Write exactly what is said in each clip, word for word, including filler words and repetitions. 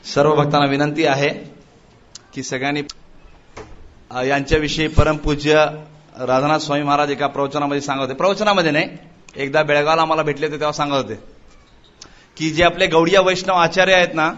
सर्व भक्तांना विनंती आहे की सगळ्यांनी यांच्याविषयी परमपूज्य राधानाथ स्वामी महाराज एका प्रवचनामध्ये सांगत होते. प्रवचनामध्ये नाही, एकदा बेळगावला आम्हाला भेटले होते तेव्हा सांगत होते की जे आपले गौडीय वैष्णव आचार्य आहेत ना,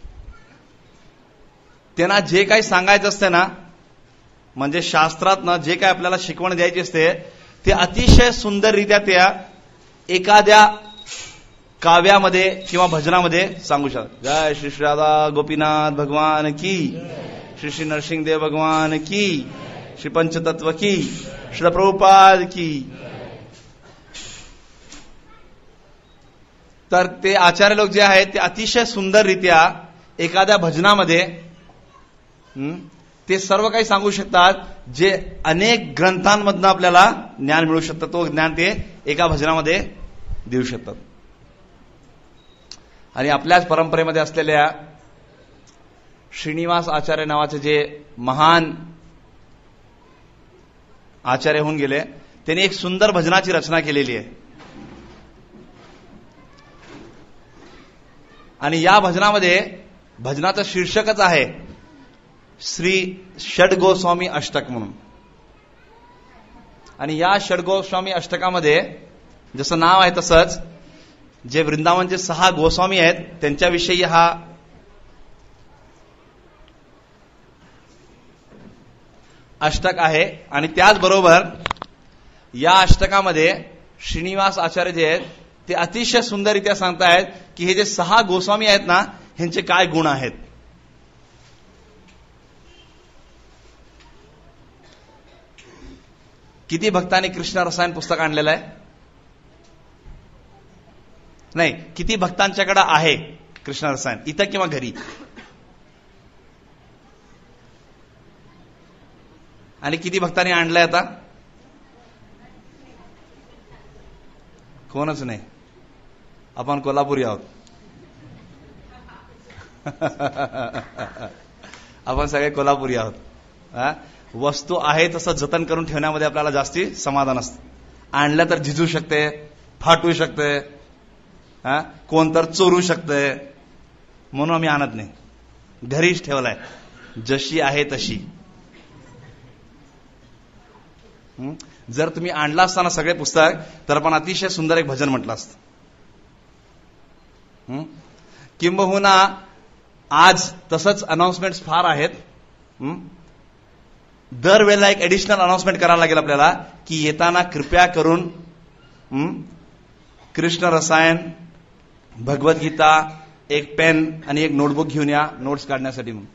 त्यांना जे काही सांगायचं असते ना, म्हणजे शास्त्रातनं जे काही आपल्याला शिकवण द्यायची असते ते अतिशय सुंदररित्या त्या एखाद्या काव्यामध्ये किंवा भजनामध्ये सांगू शकतात. जय श्री श्री राधा गोपीनाथ भगवान की, श्री श्री नरसिंहदेव भगवान की, श्री पंचतत्व की, श्री प्रभुपाद की. तर ते आचार्य लोक जे आहेत ते अतिशय सुंदररित्या एखाद्या भजनामध्ये ते सर्व काही सांगू शकतात, जे अनेक ग्रंथांमधनं आपल्याला ज्ञान मिळू शकतं. तो ज्ञान ते एका भजनामध्ये देऊ शकतात. आणि आपल्याच परंपरेमध्ये असलेल्या श्रीनिवास आचार्य नावाचे जे महान आचार्य होऊन गेले, त्यांनी एक सुंदर भजनाची रचना केलेली आहे. आणि या भजनामध्ये भजनाचं शीर्षकच आहे श्री षडगोस्वामी अष्टक म्हणून. आणि या षडगोस्वामी अष्टकामध्ये जसं नाव आहे तसंच जे वृंदावनचे सहा गोस्वामी आहेत त्यांच्याविषयी हा अष्टक आहे. आणि त्याचबरोबर या अष्टकामध्ये श्रीनिवास आचार्य जे आहेत ते अतिशय सुंदररित्या सांगतायत की हे जे सहा गोस्वामी आहेत ना, ह्यांचे काय गुण आहेत. किती भक्तांनी कृष्ण रसायन पुस्तक आणलेलं आहे? नाही, किती भक्तांच्याकडे आहे कृष्ण रसायन, इथं किंवा घरी? आणि किती भक्तांनी आणलंय आता? कोणच नाही. आपण कोल्हापुरी आहोत. आपण सगळे कोल्हापुरी आहोत. वस्तू आहे तसं जतन करून ठेवण्यामध्ये आपल्याला जास्ती समाधान असतं. आणलं तर झिजू शकते, फाटू शकते, कोण तर चोरू शकते, म्हणून आम्ही आणत नाही. घरीच ठेवलाय जशी आहे तशी. जर तुम्ही आणला असताना सगळे पुस्तक तर आपण अतिशय सुंदर एक भजन म्हटलं असतं. किंबहुना आज तसंच अनाउन्समेंट फार आहेत. दरवेळेला एक ऍडिशनल अनाउन्समेंट करायला लागेल आपल्याला की येताना कृपया करून कृष्ण रसायन, भगवद्गीता, एक पेन आणि एक नोटबुक घेऊन या नोट्स काढण्यासाठी. म्हणून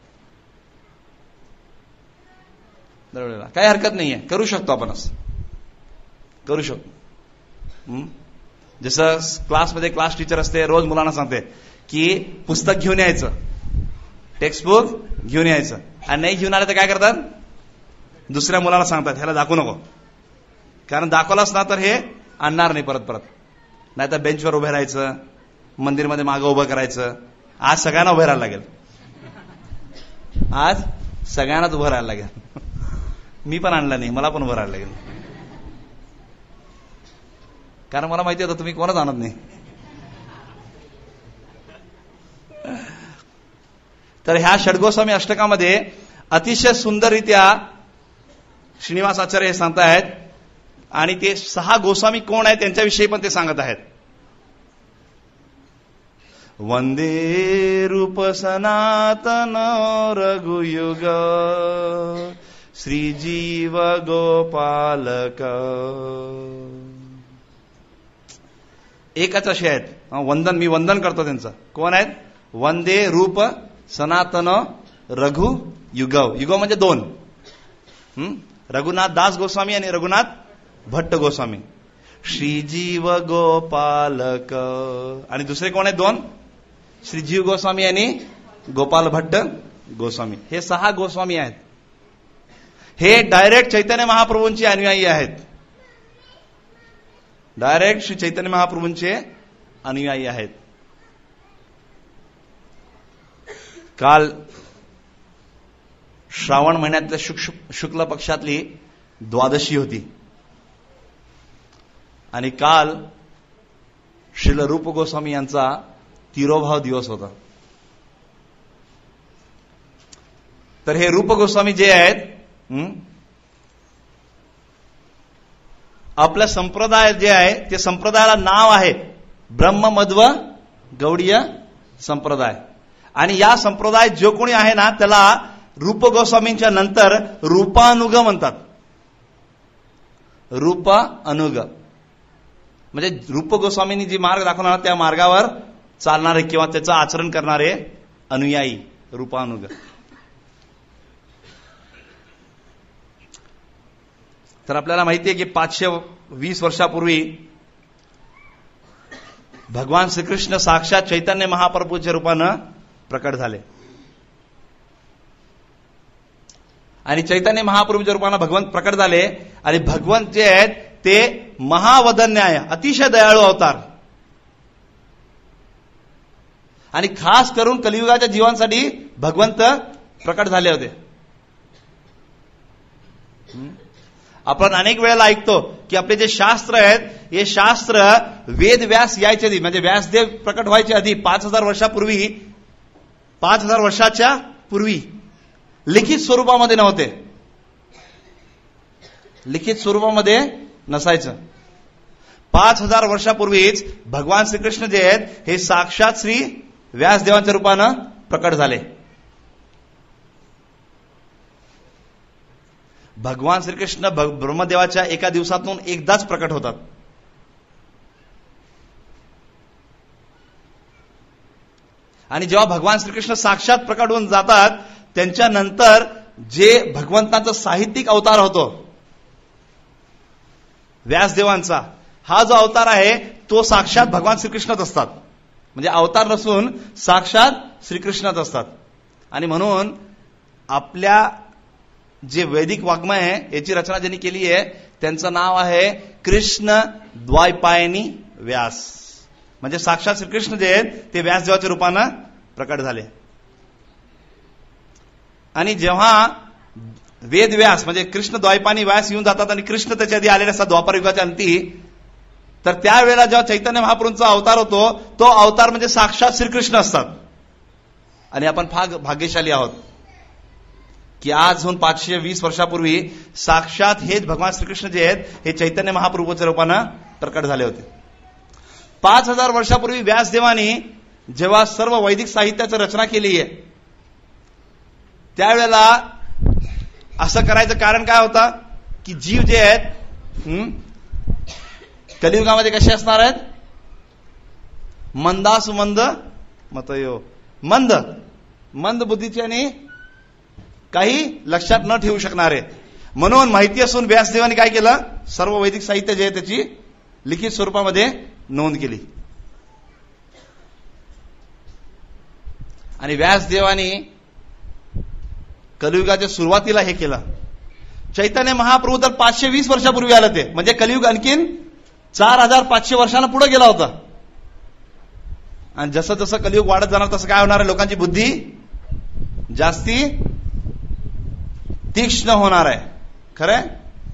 दरवेळेला काही हरकत नाहीये, करू शकतो आपण, असं करू शकतो. जसं क्लासमध्ये क्लास टीचर असते, रोज मुलांना सांगते की पुस्तक घेऊन यायचं, टेक्स्टबुक घेऊन यायचं. आणि नाही घेऊन आलं तर काय करतात? दुसऱ्या मुलाला सांगतात ह्याला दाखवू नको, कारण दाखवलाच ना तर हे आणणार नाही परत परत. नाही तर बेंचवर उभे राहायचं, मंदिरमध्ये मागं उभं करायचं. आज सगळ्यांना उभे राहायला लागेल. आज सगळ्यांनाच उभं राहायला लागेल. मी पण आणलं नाही, मला पण उभं राहायला लागेल, कारण मला माहिती होतं तुम्ही कोणच आणत नाही. तर ह्या षडगोस्वामी अष्टकामध्ये अतिशय सुंदररित्या श्रीनिवास आचार्य हे सांगतायत. आणि ते सहा गोस्वामी कोण आहेत त्यांच्याविषयी पण ते सांगत आहेत. वंदे रूप सनातन रघुयुग श्रीजीव गोपालक. एकच असे आहेत. वंदन, मी वंदन करतो त्यांचं. कोण आहेत? वंदे रूप सनातन रघु युगव. युगव म्हणजे दोन. रघुनाथ दास गोस्वामी आणि रघुनाथ भट्ट गोस्वामी. श्रीजीव गोपालक. आणि दुसरे कोण आहेत? दोन. श्रीजीव गोस्वामी आणि गोपाल भट्ट गोस्वामी. हे सहा गोस्वामी आहेत. हे डायरेक्ट चैतन्य महाप्रभूंचे अनुयायी आहेत. डायरेक्ट श्री चैतन्य महाप्रभूंचे अनुयायी आहेत. काल श्रावण महिन्यातल्या शुक्ल पक्षातली द्वादशी होती. आणि काल श्रील रूप गोस्वामी यांचा तिरोभाव दिवस होता. तर हे रूप गोस्वामी जे आहेत, आपल्या संप्रदाय जे आहे ते संप्रदायाला नाव आहे ब्रह्ममध्व गौडीय संप्रदाय. आणि या संप्रदाय जो कोणी आहे ना त्याला रूप गोस्वामींच्या नंतर रूपानुग म्हणतात. रूप अनुग म्हणजे रूप गोस्वामींनी जी मार्ग दाखवणार त्या मार्गावर चालणारे किंवा त्याचं आचरण करणारे अनुयायी रूपानुग. तर आपल्याला माहिती आहे की पाचशे वीस वर्षापूर्वी भगवान श्रीकृष्ण साक्षात चैतन्य महाप्रभूच्या रूपानं प्रकट झाले. आणि चैतन्य महाप्रभूच्या रूपानं भगवंत प्रकट झाले. आणि भगवंत जे आहेत ते महावदन्याय अतिशय दयाळू अवतार आणि खास करून कलियुगाच्या जीवांसाठी भगवंत प्रकट झाले होते. आपण अनेक वेळेला ऐकतो की आपले जे शास्त्र आहेत हे शास्त्र वेद व्यास यायचे आधी म्हणजे व्यासदेव प्रकट व्हायचे आधी पाच हजार वर्षापूर्वी पाच हजार वर्षाच्या पूर्वी लिखित स्वरूपामध्ये नव्हते. लिखित स्वरूपामध्ये नसायचं. पाच हजार वर्षापूर्वीच भगवान श्रीकृष्ण जे आहेत हे साक्षात श्री व्यासदेवांच्या रूपानं प्रकट झाले. भगवान श्रीकृष्ण ब्रह्मदेवाच्या एका दिवसातून एकदाच प्रकट होतात. आणि जेव्हा भगवान श्रीकृष्ण साक्षात प्रकट होऊन जातात त्यांच्यानंतर जे भगवंताचा साहित्यिक अवतार होतो व्यासदेवांचा, हा जो अवतार आहे तो साक्षात भगवान श्रीकृष्णच असतात. म्हणजे अवतार नसून साक्षात श्रीकृष्णच असतात. आणि म्हणून आपल्या जे वैदिक वाङ्मय आहे याची रचना ज्यांनी केली आहे त्यांचं नाव आहे कृष्ण द्वैपायनी व्यास. म्हणजे साक्षात श्रीकृष्ण जे आहेत ते व्यासदेवाच्या रूपानं प्रकट झाले. आणि जेव्हा वेद व्यास म्हणजे कृष्ण द्वैपायनी व्यास येऊन जातात आणि कृष्ण त्याच्या आधी आलेले असतात द्वापर युगाच्या अंती, तर त्यावेळेला जेव्हा चैतन्य महाप्रभूंचा अवतार होतो तो अवतार म्हणजे साक्षात श्रीकृष्ण असतात. आणि आपण फार भाग्यशाली आहोत की आजहून पाचशे वीस वर्षापूर्वी साक्षात हेच भगवान श्रीकृष्ण जे आहेत हे चैतन्य महाप्रभूच्या रूपानं प्रकट झाले होते. पाच हजार वर्षापूर्वी व्यासदेवानी जेव्हा सर्व वैदिक साहित्याची रचना केली आहे त्यावेळेला असं करायचं कारण काय होतं की जीव जे आहेत कलियुगामध्ये कसे असणार आहेत, मंदासुमंद मतयो मंद मंद बुद्धीचे आणि काही लक्षात न ठेवू शकणारे. म्हणून माहिती असून व्यासदेवानी काय केलं, सर्व वैदिक साहित्य जे आहे त्याची लिखित स्वरूपामध्ये नोंद केली. आणि व्यासदेवानी कलियुगाच्या सुरुवातीला हे केलं. चैतन्य महाप्रभू तर पाचशे वीस वर्षापूर्वी आलं ते म्हणजे कलियुग आणखीन चार हजार पाचशे वर्षांना पुढे गेला होता. आणि जसं जसं कलियुग वाढत जाणार तसं काय होणार आहे, लोकांची बुद्धी जास्ती तीक्ष्ण होणार आहे. खरंय,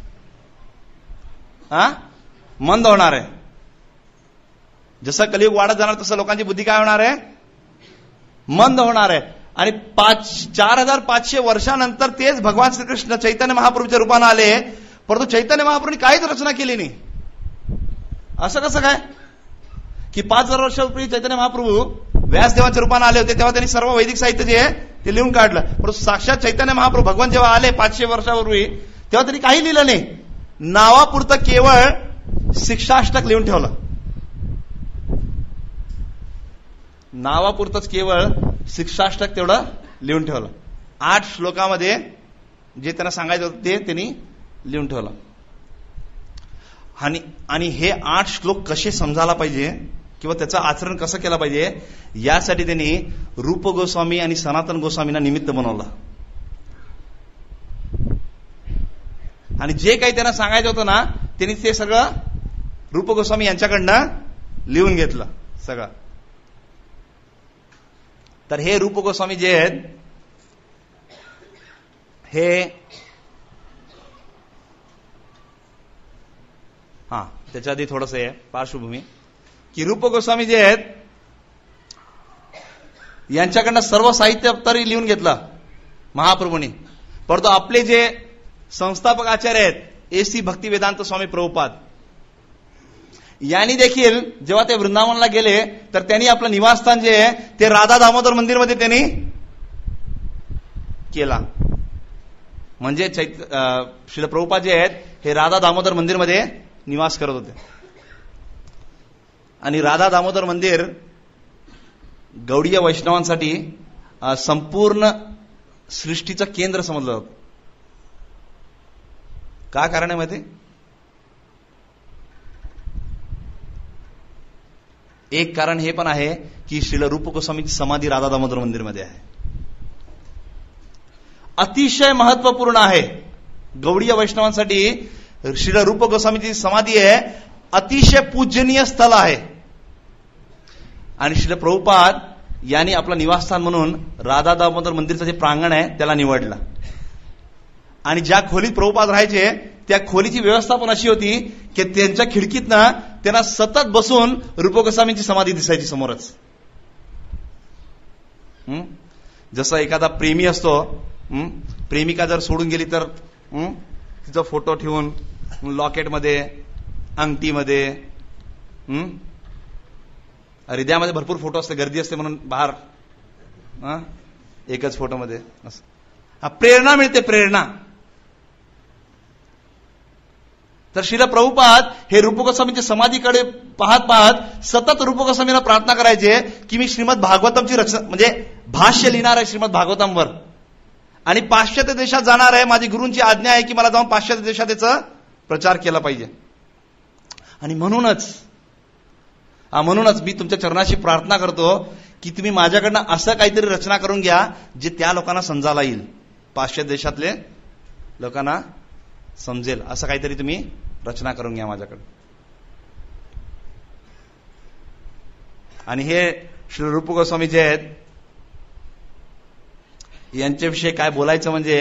हा मंद होणार आहे. जसं कलियुग वाढत जाणार तसं लोकांची बुद्धी काय होणार आहे, मंद होणार आहे. आणि पाच चार हजार पाचशे वर्षानंतर तेच भगवान श्रीकृष्ण चैतन्य महाप्रभूच्या रूपानं आले. परंतु चैतन्य महाप्रभूंनी काहीच रचना केली नाही. असं कसं काय की पाच हजार वर्षापूर्वी चैतन्य महाप्रभू व्यासदेवाच्या रूपानं आले होते तेव्हा त्यांनी सर्व वैदिक साहित्य जे आहे ते लिहून काढलं. परंतु साक्षात चैतन्य महाप्रभू भगवान जेव्हा आले पाचशे वर्षापूर्वी तेव्हा त्यांनी काही लिहिलं नाही. नावापुरतं केवळ शिक्षाष्टक लिहून ठेवलं. नावापुरतंच केवळ शिक्षाष्टक तेवढं लिहून ठेवलं. आठ श्लोकामध्ये जे त्यांना सांगायचं होतं ते त्यांनी लिहून ठेवलं. आणि आणि हे आठ श्लोक कसे समजायला पाहिजे किंवा त्याचं आचरण कसं केलं पाहिजे यासाठी त्यांनी रूप गोस्वामी आणि सनातन गोस्वामींना निमित्त बनवलं. आणि जे काही त्यांना सांगायचं होतं ना त्यांनी ते सगळं रूप गोस्वामी यांच्याकडनं लिहून घेतलं सगळं. तर हे रूप गोस्वामी जे आहेत हे हा त्याच्या आधी थोडंसं आहे पार्श्वभूमी की रूप गोस्वामी जे आहेत यांच्याकडनं सर्व साहित्य तरी लिहून घेतलं. महाप्रभूंनी. परंतु आपले जे संस्थापक आचार्य आहेत एसी भक्ती वेदांत स्वामी प्रभुपाद, यांनी देखील जेव्हा ते वृंदावनला गेले तर त्यांनी आपलं निवासस्थान जे आहे ते राधा दामोदर मंदिरमध्ये त्यांनी केला. म्हणजे चैत श्रील प्रभुपाद जे आहेत हे राधा दामोदर मंदिरमध्ये निवास करत होते. आणि राधा दामोदर मंदिर गौडीय वैष्णवांसाठी संपूर्ण सृष्टीचं केंद्र समजलं जातं. का कारण आहे माहिती? एक कारण हे पण आहे की श्रील रूप गोस्वामीची समाधी राधा दामोदर मंदिरमध्ये आहे. अतिशय महत्वपूर्ण आहे गौडीय वैष्णवांसाठी. श्रील रूप गोस्वामीची समाधी आहे, अतिशय पूजनीय स्थळ आहे. आणि श्रील प्रभुपाद यांनी आपलं निवासस्थान म्हणून राधा दामोदर मंदिरचं जे प्रांगण आहे त्याला निवडलं. आणि ज्या खोलीत प्रभुपाद राहायचे त्या खोलीची व्यवस्था पण अशी होती की त्यांच्या खिडकीतनं त्यांना सतत बसून रूप गोस्वामींची समाधी दिसायची समोरच. जसं एखादा प्रेमी असतो, प्रेमिका जर सोडून गेली तर तिचा फोटो ठेवून लॉकेटमध्ये, अंगठीमध्ये, हृदयामध्ये भरपूर फोटो असते, गर्दी असते म्हणून बाहेर एकच फोटोमध्ये असं प्रेरणा मिळते, प्रेरणा. तर श्रील प्रभुपाद हे रूप गोस्वामीच्या समाधीकडे पाहत पाहत सतत रूप गोस्वामीला प्रार्थना करायचे की मी श्रीमद भागवतमची रचना म्हणजे भाष्य लिहिणार आहे श्रीमद भागवतमवर, आणि पाश्चात्य देशात जाणार आहे. माझी गुरूंची आज्ञा आहे की मला जाऊन पाश्चात्य देशात त्याचा प्रचार केला पाहिजे. आणि म्हणूनच म्हणूनच मी तुमच्या चरणाशी प्रार्थना करतो की तुम्ही माझ्याकडनं असं काहीतरी रचना करून घ्या जे त्या लोकांना समजायला येईल, पाश्चात्य देशातले लोकांना समजेल, असं काहीतरी तुम्ही रचना करून घ्या माझ्याकडे. आणि हे श्री रूप गोस्वामी जे आहेत यांच्याविषयी काय बोलायचं म्हणजे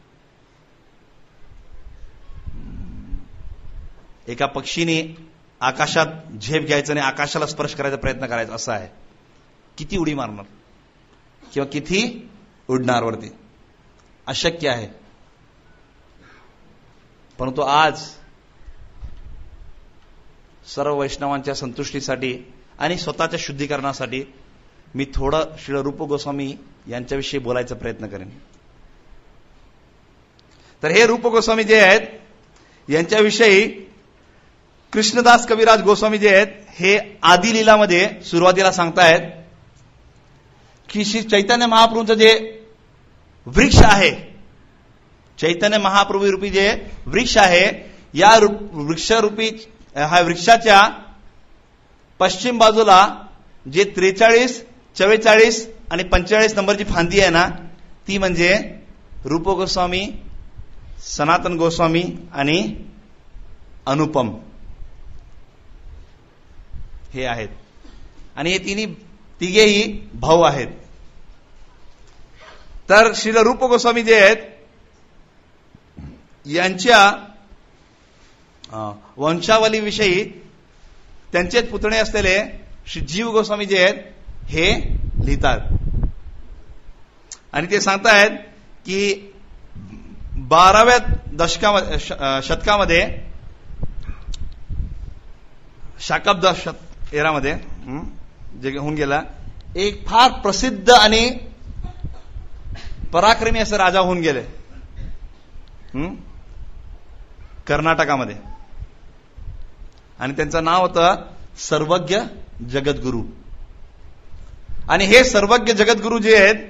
एका पक्षीने आकाशात झेप घ्यायचं आणि आकाशाला स्पर्श करायचा प्रयत्न करायचा असा आहे. किती उडी मारणार किंवा किती उडणार वरती, अशक्य आहे. परंतु आज सर्व वैष्णवांच्या संतुष्टीसाठी आणि स्वतःच्या शुद्धीकरणासाठी मी थोडं श्री रूप गोस्वामी यांच्याविषयी बोलायचा प्रयत्न करेन. तर हे रूप गोस्वामी जे आहेत यांच्याविषयी कृष्णदास कविराज गोस्वामी जे आहेत हे आदि लीलामध्ये सुरुवातीला सांगतायत की श्री चैतन्य महाप्रभूंचं जे वृक्ष आहे, चैतन्य महाप्रभू रूपी जे वृक्ष आहे, या वृक्षरूपी हा वृक्षाच्या पश्चिम बाजूला जे त्रेचाळीस, चव्वेचाळीस आणि पंचेचाळीस नंबरची फांदी आहे ना, ती म्हणजे रूप गोस्वामी, सनातन गोस्वामी आणि अनुपम हे आहेत. आणि हे तिन्ही तिघेही भाऊ आहेत. तर श्रील रूप गोस्वामी जे आहेत यांच्या वंशावलीविषयी त्यांचेच पुतणे असलेले श्री जीव गोस्वामी जे आहेत हे लिहितात. आणि ते सांगतायत की बाराव्या दशकामध्ये शतकामध्ये शाकब्द एरामध्ये जे होऊन गेला एक फार प्रसिद्ध आणि पराक्रमी असे राजा होऊन गेले कर्नाटकामध्ये. आणि त्यांचं नाव होतं सर्वज्ञ जगद्गुरु. आणि हे सर्वज्ञ जगद्गुरु जे आहेत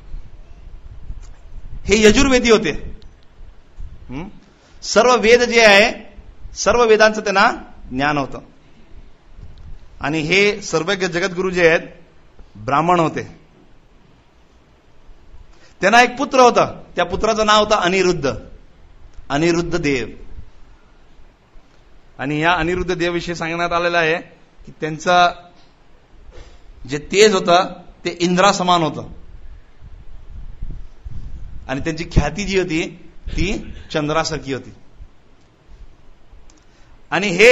हे यजुर्वेदी होते. सर्व वेद जे आहे सर्व वेदांचं त्यांना ज्ञान होतं. आणि हे सर्वज्ञ जगद्गुरु जे आहेत ब्राह्मण होते. त्यांना एक पुत्र होता, त्या पुत्राचं नाव होतं अनिरुद्ध, अनिरुद्ध देव. आणि या अनिरुद्ध देव विषयी सांगण्यात आलेलं आहे की त्यांचं जे तेज होतं ते इंद्रा समान होतं. आणि त्यांची ख्याती जी होती ती चंद्रासारखी होती. आणि हे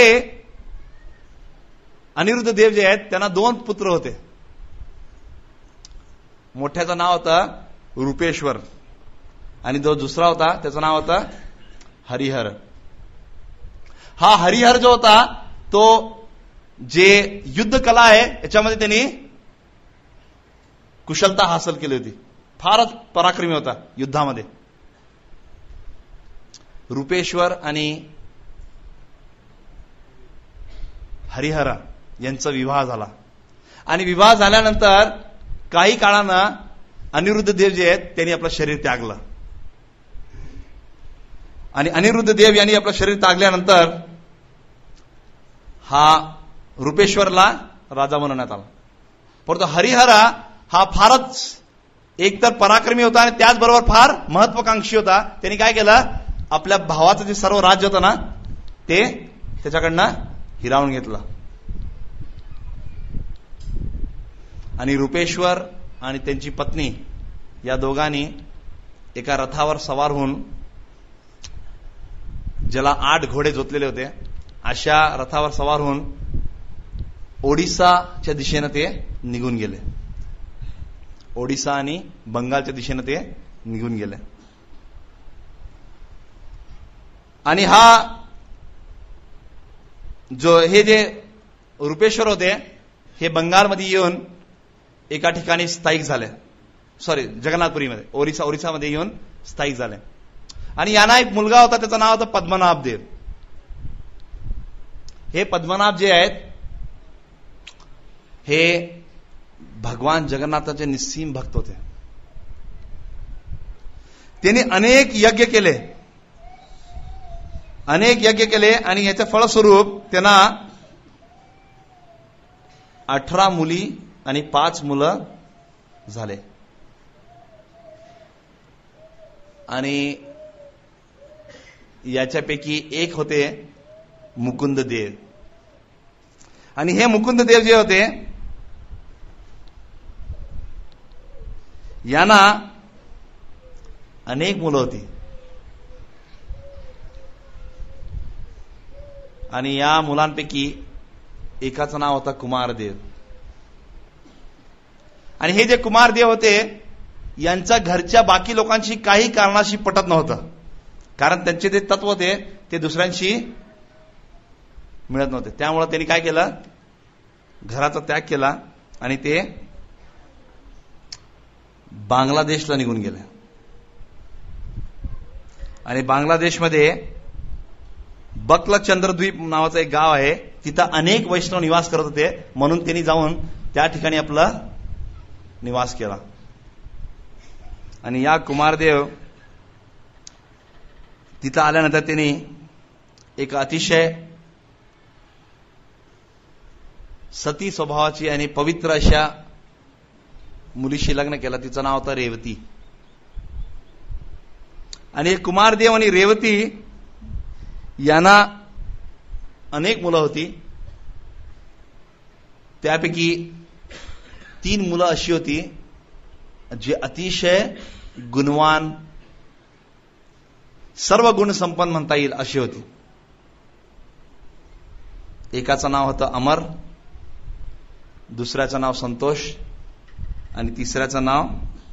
अनिरुद्ध देव जे आहेत त्यांना दोन पुत्र होते. मोठ्याचं नाव होतं रूपेश्वर आणि जो दुसरा होता त्याचं नाव होतं हरिहर. हा हरिहर जो होता तो जे युद्ध कला आहे याच्यामध्ये त्यांनी कुशलता हासल केली होती, फारच पराक्रमी होता युद्धामध्ये. रूपेश्वर आणि हरिहर यांचा विवाह झाला आणि विवाह झाल्यानंतर काही काळानं अनिरुद्ध देव जे आहेत त्यांनी आपलं शरीर त्यागलं आणि अनिरुद्ध देव यांनी आपलं शरीर त्यागल्यानंतर हा रूपेश्वरला राजा बनवण्यात आला. परंतु हरिहरा हा फारच एकतर पराक्रमी होता आणि त्याचबरोबर फार महत्वाकांक्षी होता. त्यांनी काय केलं, आपल्या भावाचं जे सर्व राज्य होतं ना ते त्याच्याकडनं हिरावून घेतलं आणि रूपेश्वर आणि त्यांची पत्नी या दोघांनी एका रथावर सवार होऊन, ज्याला आठ घोडे जोतलेले होते, अशा रथावर सवार होऊन ओडिसाच्या दिशेनं ते निघून गेले. ओडिसा आणि बंगालच्या दिशेनं ते निघून गेले. आणि हा जो हे जे रूपेश्वर होते हे बंगालमध्ये येऊन एका ठिकाणी स्थायिक झाले, सॉरी जगन्नाथपुरीमध्ये, ओरिसा ओरिसामध्ये येऊन स्थायिक झाले. आणि यांना एक मुलगा होता, त्याचं नाव होतं पद्मनाभ देव. हे पद्मनाभ जे आहेत हे भगवान जगन्नाथाचे निस्सीम भक्त होते. त्यांनी अनेक यज्ञ केले अनेक यज्ञ केले आणि याचं फळस्वरूप त्यांना अठरा मुली आणि पाच मुलं झाले. आणि याच्यापैकी एक होते मुकुंद देव. आणि हे मुकुंद देव जे होते यांना अनेक मुलं होती आणि या मुलांपैकी एकाचं नाव होतं कुमारदेव. आणि हे जे कुमारदेव होते यांच्या घरच्या बाकी लोकांशी काही कारणाशी पटत नव्हतं, कारण त्यांचे जे तत्व होते ते दुसऱ्यांशी मिळत नव्हते. त्यामुळे त्यांनी काय केलं, घराचा त्याग केला आणि ते बांगलादेशला निघून गेले. आणि बांगलादेशमध्ये बकलचंद्रद्वीप नावाचं एक गाव आहे, तिथं अनेक वैष्णव निवास करत होते, म्हणून त्यांनी जाऊन त्या ठिकाणी आपला निवास केला. आणि या कुमारदेव तिथं आल्यानंतर त्यांनी एक अतिशय सती स्वभावाची आणि पवित्र अशा मुलीशी लग्न केलं, तिचं नाव होतं रेवती. आणि कुमारदेव आणि रेवती यांना अनेक मुलं होती. त्यापैकी तीन मुलं अशी होती जे अतिशय गुणवान, सर्व गुण संपन्न म्हणता येईल अशी होती. एकाचं नाव होतं अमर, दुसऱ्याचं नाव संतोष आणि तिसऱ्याचं नाव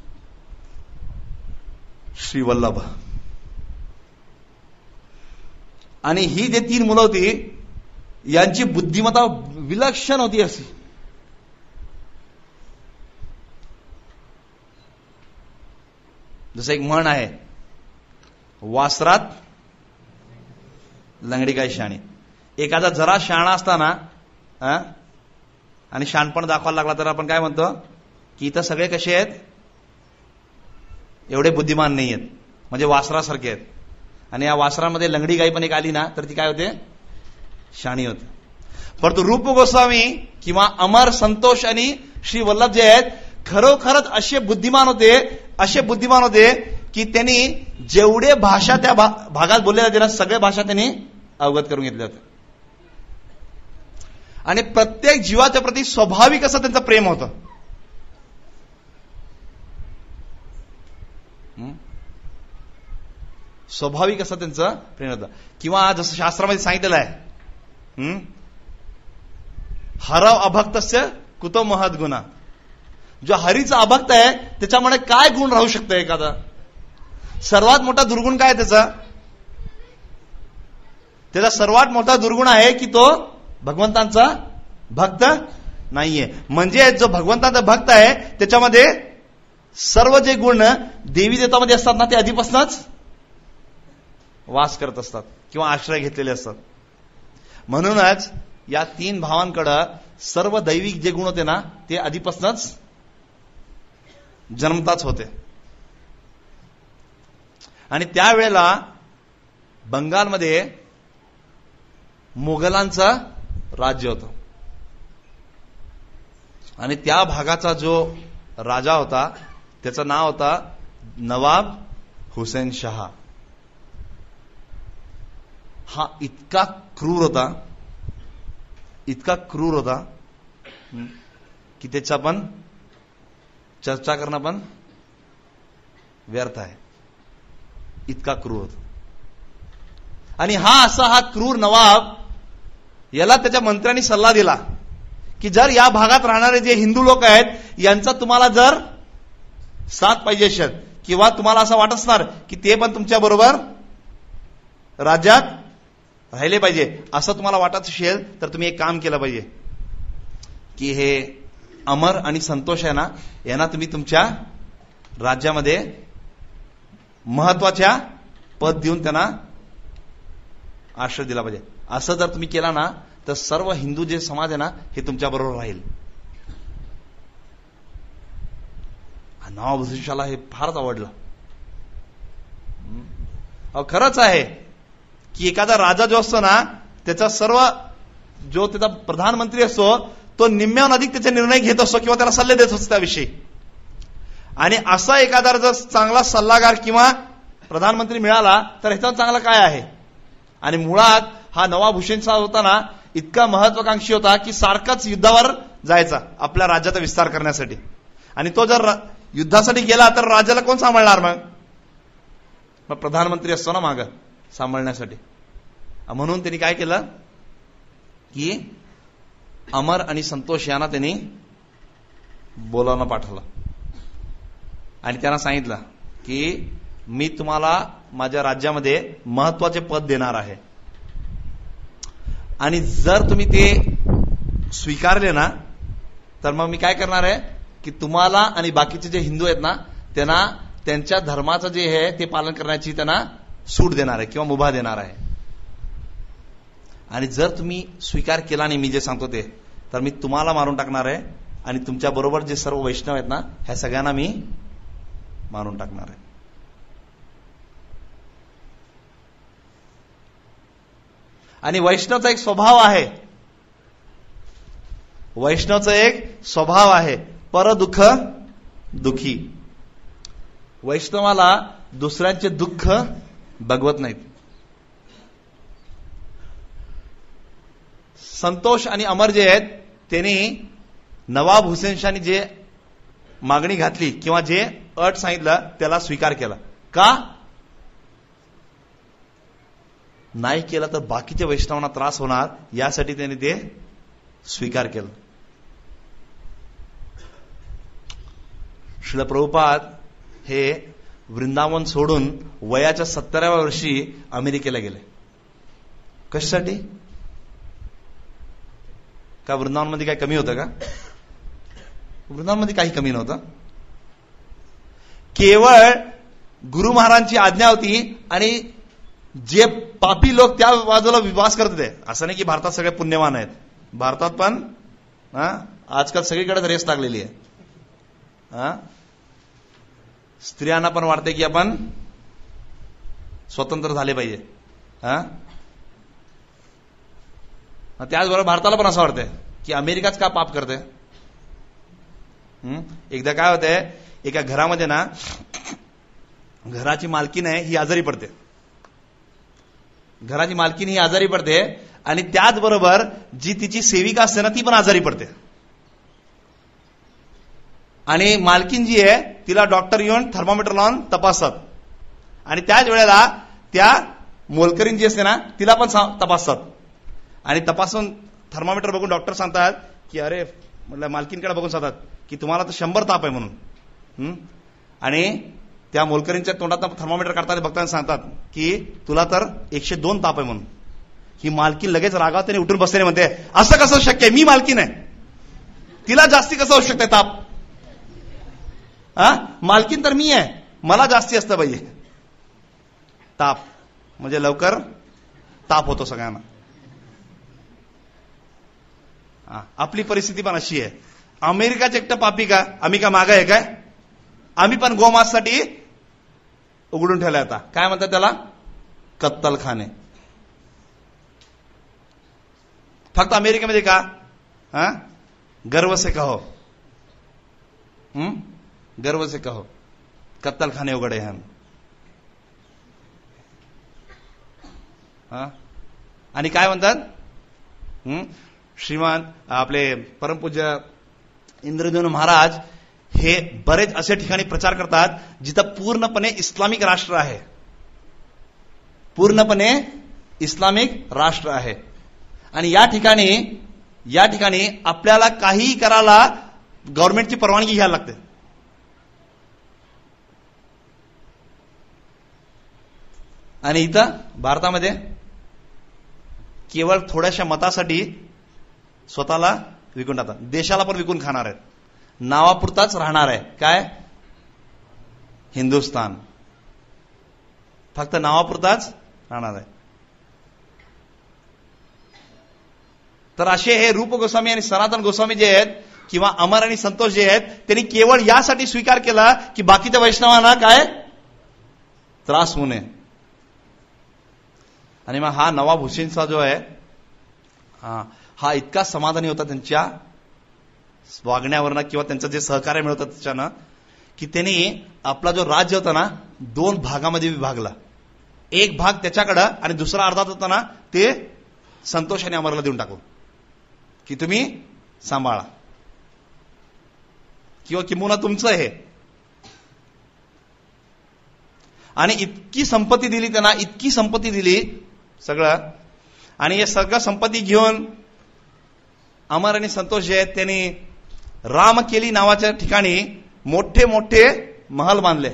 श्रीवल्लभ. आणि ही जे तीन मुलं होती यांची बुद्धिमत्ता विलक्षण होती अशी. जसं एक म्हण आहे, वासरात लंगडी काय शाणी. एखादा जरा शहाणा असताना आणि शहाणपण दाखवायला लागला तर आपण काय म्हणतो की इथं सगळे कसे आहेत, एवढे बुद्धिमान नाही आहेत, म्हणजे वासरासारखे आहेत. आणि या वासरामध्ये लंगडी गाई पण एक आली ना तर ती काय होते, शाणी होते. परंतु रूप गोस्वामी किंवा अमर, संतोष आणि श्री वल्लभ जे आहेत खरोखरच असे बुद्धिमान होते, असे बुद्धिमान होते की त्यांनी जेवढे भाषा त्या भागात बोलल्या जाते ना सगळे भाषा त्यांनी अवगत करून घेतल्या होत्या. आणि प्रत्येक जीवाच्या प्रती स्वाभाविक असं त्यांचं प्रेम होतं. स्वाभाविक असं त्यांचं प्रेम होतं. किंवा जसं शास्त्रामध्ये सांगितलेलं आहे, हरव अभक्तस्य कुतो महत् गुणा. जो हरीचा अभक्त आहे त्याच्यामध्ये काय गुण राहू शकतं एखादा. सर्वात मोठा दुर्गुण काय त्याचा? त्याचा सर्वात मोठा दुर्गुण आहे की तो भगवंतांचा भक्त नाहीये. म्हणजे जो भगवंताचा भक्त आहे त्याच्यामध्ये सर्व जे गुण देवी देवतामध्ये असतात ना ते आधीपासूनच वास करत असतात किंवा आश्रय घेतलेले असतात. म्हणूनच या तीन भावांकडं सर्व दैविक जे गुण होते ना ते आधीपासूनच जन्मताच होते. आणि त्यावेळेला बंगालमध्ये मोगलांचं राज्य होतं आणि त्या भागाचा जो राजा होता त्याचं नाव होता नवाब हुसेन शहा. हा इतका क्रूर होता, इतका क्रूर होता की त्याचा पण चर्चा करणं पण व्यर्थ आहे. इतका क्रूर होता. आणि हा असा हा क्रूर नवाब याला त्याच्या मंत्र्यांनी सल्ला दिला की जर या भागात राहणारे जे हिंदू लोक आहेत यांचा तुम्हाला जर साथ पाहिजे असेल किंवा तुम्हाला असं वाटत असणार की ते पण तुमच्या बरोबर राज्यात राहिले पाहिजे असं तुम्हाला वाटत असेल तर तुम्ही एक काम केलं पाहिजे की हे अमर आणि संतोष आहे ना यांना तुम्ही तुमच्या राज्यामध्ये महत्वाच्या पद देऊन त्यांना आश्रय दिला पाहिजे. असं जर तुम्ही केला ना तर सर्व हिंदू जे समाज आहे ना हे तुमच्या बरोबर राहील. नवाब हुसेन शहाला हे फारच आवडलं. अहो खरंच आहे की एखादा राजा जो असतो ना त्याचा सर्व जो त्याचा प्रधानमंत्री असतो तो निम्म्याहून अधिक त्याचे निर्णय घेत असतो किंवा त्याला सल्ले देत असतो त्याविषयी. आणि असा एखादा जर चांगला सल्लागार किंवा प्रधानमंत्री मिळाला तर ह्याच्यावर चांगला काय आहे. आणि मुळात हा नवाब हुसेन शाह होता ना इतका महत्वाकांक्षी होता की सारखाच युद्धावर जायचा आपल्या राज्याचा विस्तार करण्यासाठी. आणि तो जर युद्धासाठी गेला तर राज्याला कोण सांभाळणार मग? मग प्रधानमंत्री असतो ना माग सांभाळण्यासाठी. म्हणून त्यांनी काय केलं की अमर आणि संतोष यांना त्यांनी बोलावणं पाठवलं आणि त्यांना सांगितलं की मी तुम्हाला माझ्या राज्यामध्ये महत्वाचे पद देणार आहे आणि जर तुम्ही ते स्वीकारले ना तर मग मी काय करणार आहे की तुम्हाला आणि बाकीचे जे हिंदू आहेत ना त्यांना त्यांच्या धर्माचं जे आहे ते पालन करण्याची त्यांना सूट देणार आहे किंवा मुभा देणार आहे. आणि जर तुम्ही स्वीकार केला नाही मी जे सांगतो ते तर मी तुम्हाला मारून टाकणार आहे आणि तुमच्या बरोबर जे सर्व वैष्णव आहेत ना ह्या सगळ्यांना मी मारून टाकणार आहे. आणि वैष्णवचा एक स्वभाव आहे, वैष्णवचा एक स्वभाव आहे परदुःख दुःखी. वैष्णवाला दुसऱ्यांचे दुःख बघवत नाहीत. संतोष आणि अमर जे आहेत त्यांनी नवाब हुसेन शाहनी जे मागणी घातली किंवा जे अट सांगितलं त्याला स्वीकार केला. का नाही केलं तर बाकीच्या वैष्णवांना त्रास होणार यासाठी त्यांनी ते स्वीकार केलं. श्रील प्रभुपाद हे वृंदावन सोडून वयाच्या सत्तराव्या वर्षी अमेरिकेला गेले. कशासाठी? का वृंदावनमध्ये काही कमी होतं का? वृंदावनमध्ये काही कमी नव्हतं. केवळ गुरु महाराजांची आज्ञा होती आणि जे पापी लोक त्या बाजूला विवास करत होते. असं नाही की भारतात सगळे पुण्यवान आहेत, भारतात पण आजकाल सगळीकडे रेस लागलेली आहे. स्त्रियांना पण वाटते की आपण स्वतंत्र झाले पाहिजे. त्याचबरोबर भारताला पण असं वाटतंय की अमेरिकाच का पाप करते. एकदा काय होतंय एका घरामध्ये ना घराची मालकीण आहे ही आजारी पडते. घराची मालकीण ही आजारी पडते आणि त्याचबरोबर जी तिची सेविका असते ना ती पण आजारी पडते. आणि मालकीन जी आहे तिला डॉक्टर येऊन थर्मोमीटर लावून तपासतात आणि त्याच वेळेला त्या मोलकरीण जी असते ना तिला पण तपासतात. आणि तपासून थर्मोमीटर बघून डॉक्टर सांगतात की अरे म्हटलं मालकीनकडे बघून सांगतात की तुम्हाला तर शंभर ताप आहे म्हणून. आणि त्या मोलकरींच्या तोंडात थर्मोमीटर काढताना बघताना सांगतात की तुला तर एकशे दोन ताप आहे म्हणून. ही मालकीन लगेच रागावते उठून बसते म्हणते असं कसं शक्य आहे, मी मालकीन आहे, तिला जास्ती कसं होऊ शकते ताप? हा, मालकीन तर मी आहे, मला जास्ती असतं पाहिजे ताप, म्हणजे लवकर ताप होतो सगळ्यांना. आपली परिस्थिती पण अशी आहे. अमेरिकाचे एकटं पापी का? आम्ही का मागं आहे काय? आम्ही पण गोमांसाठी उघडून ठेवलाय. आता काय म्हणतात त्याला? कत्तलखाने. फक्त अमेरिकेमध्ये का? हा, गर्व से कहो, हम्म गर्व से कहो, कत्तलखाने उघडे हैं. हा, आणि काय म्हणतात? हम्म श्रीमान आपले परमपूज्य इंद्रदेव महाराज हे बरेच असे ठिकाणी प्रचार करतात जिथं पूर्णपणे इस्लामिक राष्ट्र आहे, पूर्णपणे इस्लामिक राष्ट्र आहे. आणि या ठिकाणी या ठिकाणी आपल्याला काहीही करायला गव्हर्नमेंटची परवानगी घ्यायला लागते. आणि इथं भारतामध्ये केवळ थोड्याशा मतासाठी स्वतःला विकून टाकतात. देशाला पण विकून खाणार आहेत. नावापुरताच राहणार आहे. काय? हिंदुस्थान. फक्त नावापुरताच राहणार आहे. तर असे हे रूप गोस्वामी आणि सनातन गोस्वामी जे आहेत किंवा अमर आणि संतोष जे आहेत त्यांनी केवळ यासाठी स्वीकार केला की बाकीच्या वैष्णवांना काय त्रास होऊ नये. आणि मग हा नवाब हुसेनचा जो आहे हा हा इतका समाधानी होता त्यांच्या वागण्यावरनं किंवा त्यांचं जे सहकार्य मिळत होतं त्याच्यानं की त्यांनी आपला जो राज्य होता ना दोन भागामध्ये विभागला. एक भाग त्याच्याकडं आणि दुसरा अर्धा होता ना ते संतोष आणि अमरला देऊन टाकू की तुम्ही सांभाळा किंवा किंबहुना तुमचं हे. आणि इतकी संपत्ती दिली त्यांना, इतकी संपत्ती दिली सगळं. आणि हे सगळं संपत्ती घेऊन अमर आणि संतोष जे आहेत त्यांनी रामकेली नावाच्या ठिकाणी मोठे मोठे महल बांधले.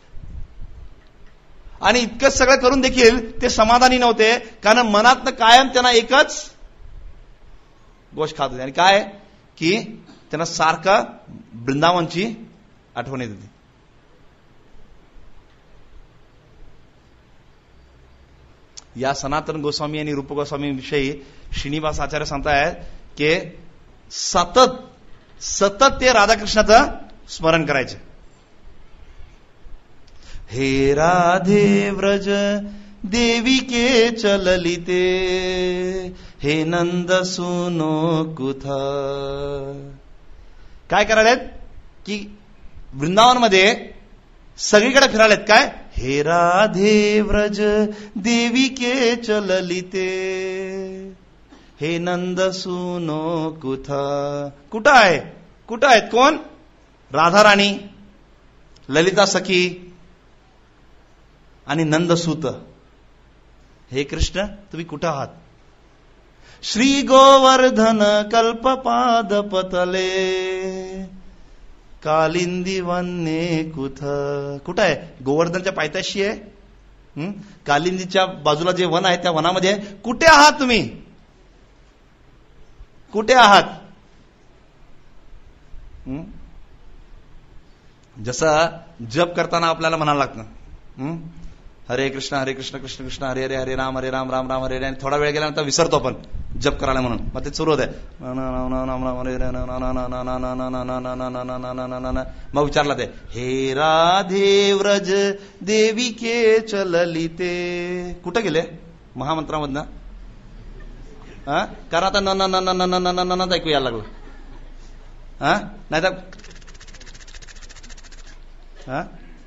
आणि इतकं सगळं करून देखील ते समाधानी नव्हते, कारण मनातनं कायम त्यांना एकच गोष्ट खात होते. आणि काय की त्यांना सारखं वृंदावनची आठवण येत होती. या सनातन गोस्वामी आणि रूप गोस्वामी विषयी श्रीनिवास आचार्य सांगतायत की सतत सतत ते राधाकृष्णाचं स्मरण करायचे. हे राधे व्रज देवी के चललिते हे नंद सुनो कुथा. काय करायलेत की वृंदावनमध्ये सगळीकडे फिरायलेत. काय? हे राधे व्रज देवी के चललिते हे नंद सुनो कुथा. कुठं आहे? कुठं आहेत? कोण? राधा राणी, ललिता सखी आणि नंदसूत. हे कृष्ण तुम्ही कुठं आहात? श्री गोवर्धन कल्पपाद पतले कालिंदी वन्ने कुठ. कुठं आहे? गोवर्धनच्या पायथ्याशी आहे. कालिंदीच्या बाजूला जे वन आहे त्या वनामध्ये. कुठे आहात तुम्ही? कुठे आहात? जसं जप करताना आपल्याला म्हणायला लागतं हरे कृष्ण हरे कृष्ण कृष्ण कृष्ण हरे हरे हरे राम हरे राम राम राम हरे हरे. आणि थोडा वेळ गेल्यानंतर विसरतो आपण जप करायला म्हणून. मग ते सुरू होत आहे मग विचारला ते हे राधे व्रज देवी के चललिते. कुठं गेले महामंत्रामधनं? हा कारण आता न न न न न न ऐकू यायला लागलं. हा नाही तर हा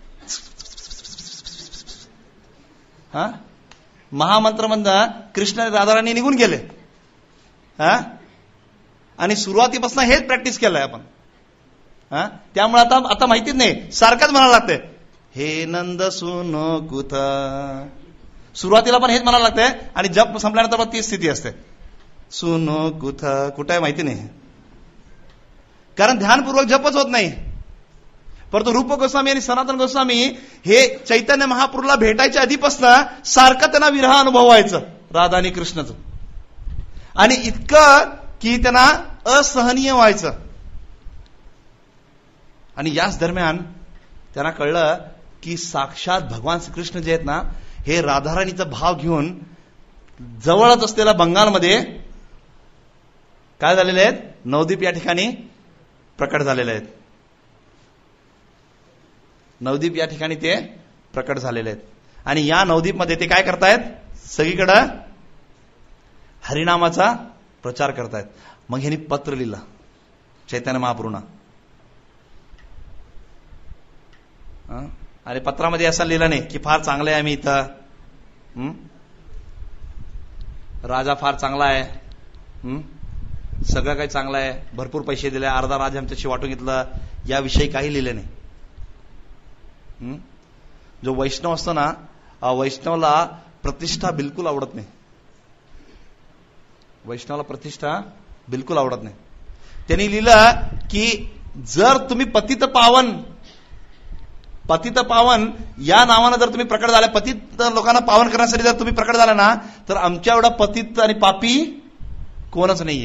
हा महामंत्रमधनं कृष्ण आणि राधाराणी निघून गेले. हा आणि सुरुवातीपासून हेच प्रॅक्टिस केलंय आपण. हा त्यामुळे आता आता माहितीच नाही सारखंच म्हणायला लागतंय हे नंद सुनो कुथा. सुरुवातीला पण हेच म्हणायला लागतंय आणि जप संपल्यानंतर पण तीच स्थिती असते सुनो कुथा. कुठं आहे माहिती नाही, कारण ध्यानपूर्वक जपच होत नाही. परंतु रूप गोस्वामी आणि सनातन गोस्वामी हे चैतन्य महाप्रभूला भेटायच्या आधीपासून सारखं त्यांना विरह अनुभव व्हायचं राधा आणि कृष्णाचं, आणि इतकं की त्यांना असहनीय व्हायचं. आणि याच दरम्यान त्यांना कळलं की साक्षात भगवान श्रीकृष्ण जे आहेत ना, हे राधाराणीचा भाव घेऊन जवळच असलेल्या बंगालमध्ये काय झालेले आहेत, नवदीप या ठिकाणी प्रकट झालेले आहेत. नवदीप या ठिकाणी ते प्रकट झालेले आहेत. आणि या नवदीपमध्ये ते काय करतायत, सगळीकडं हरिनामाचा प्रचार करतायत. मग ह्यांनी पत्र लिहिलं चैतन्य महाप्रभूंना, आणि पत्रामध्ये असं लिहिलं नाही की फार चांगलं आहे आम्ही इथं, राजा फार चांगला आहे, सगळं काही चांगलं आहे, भरपूर पैसे दिले, अर्धा राज्य आमच्याशी वाटून घेतलं, याविषयी काही लिहिलं नाही. जो वैष्णव असतो ना, वैष्णवला प्रतिष्ठा बिलकुल आवडत नाही. वैष्णवला प्रतिष्ठा बिलकुल आवडत नाही. त्यांनी लिहिलं की जर तुम्ही पतित पावन पतित पावन या नावानं जर तुम्ही प्रकट झाला, पतित लोकांना पावन करण्यासाठी जर तुम्ही प्रकट झाला ना, तर आमच्या एवढा पतित आणि पापी कोणच नाहीये.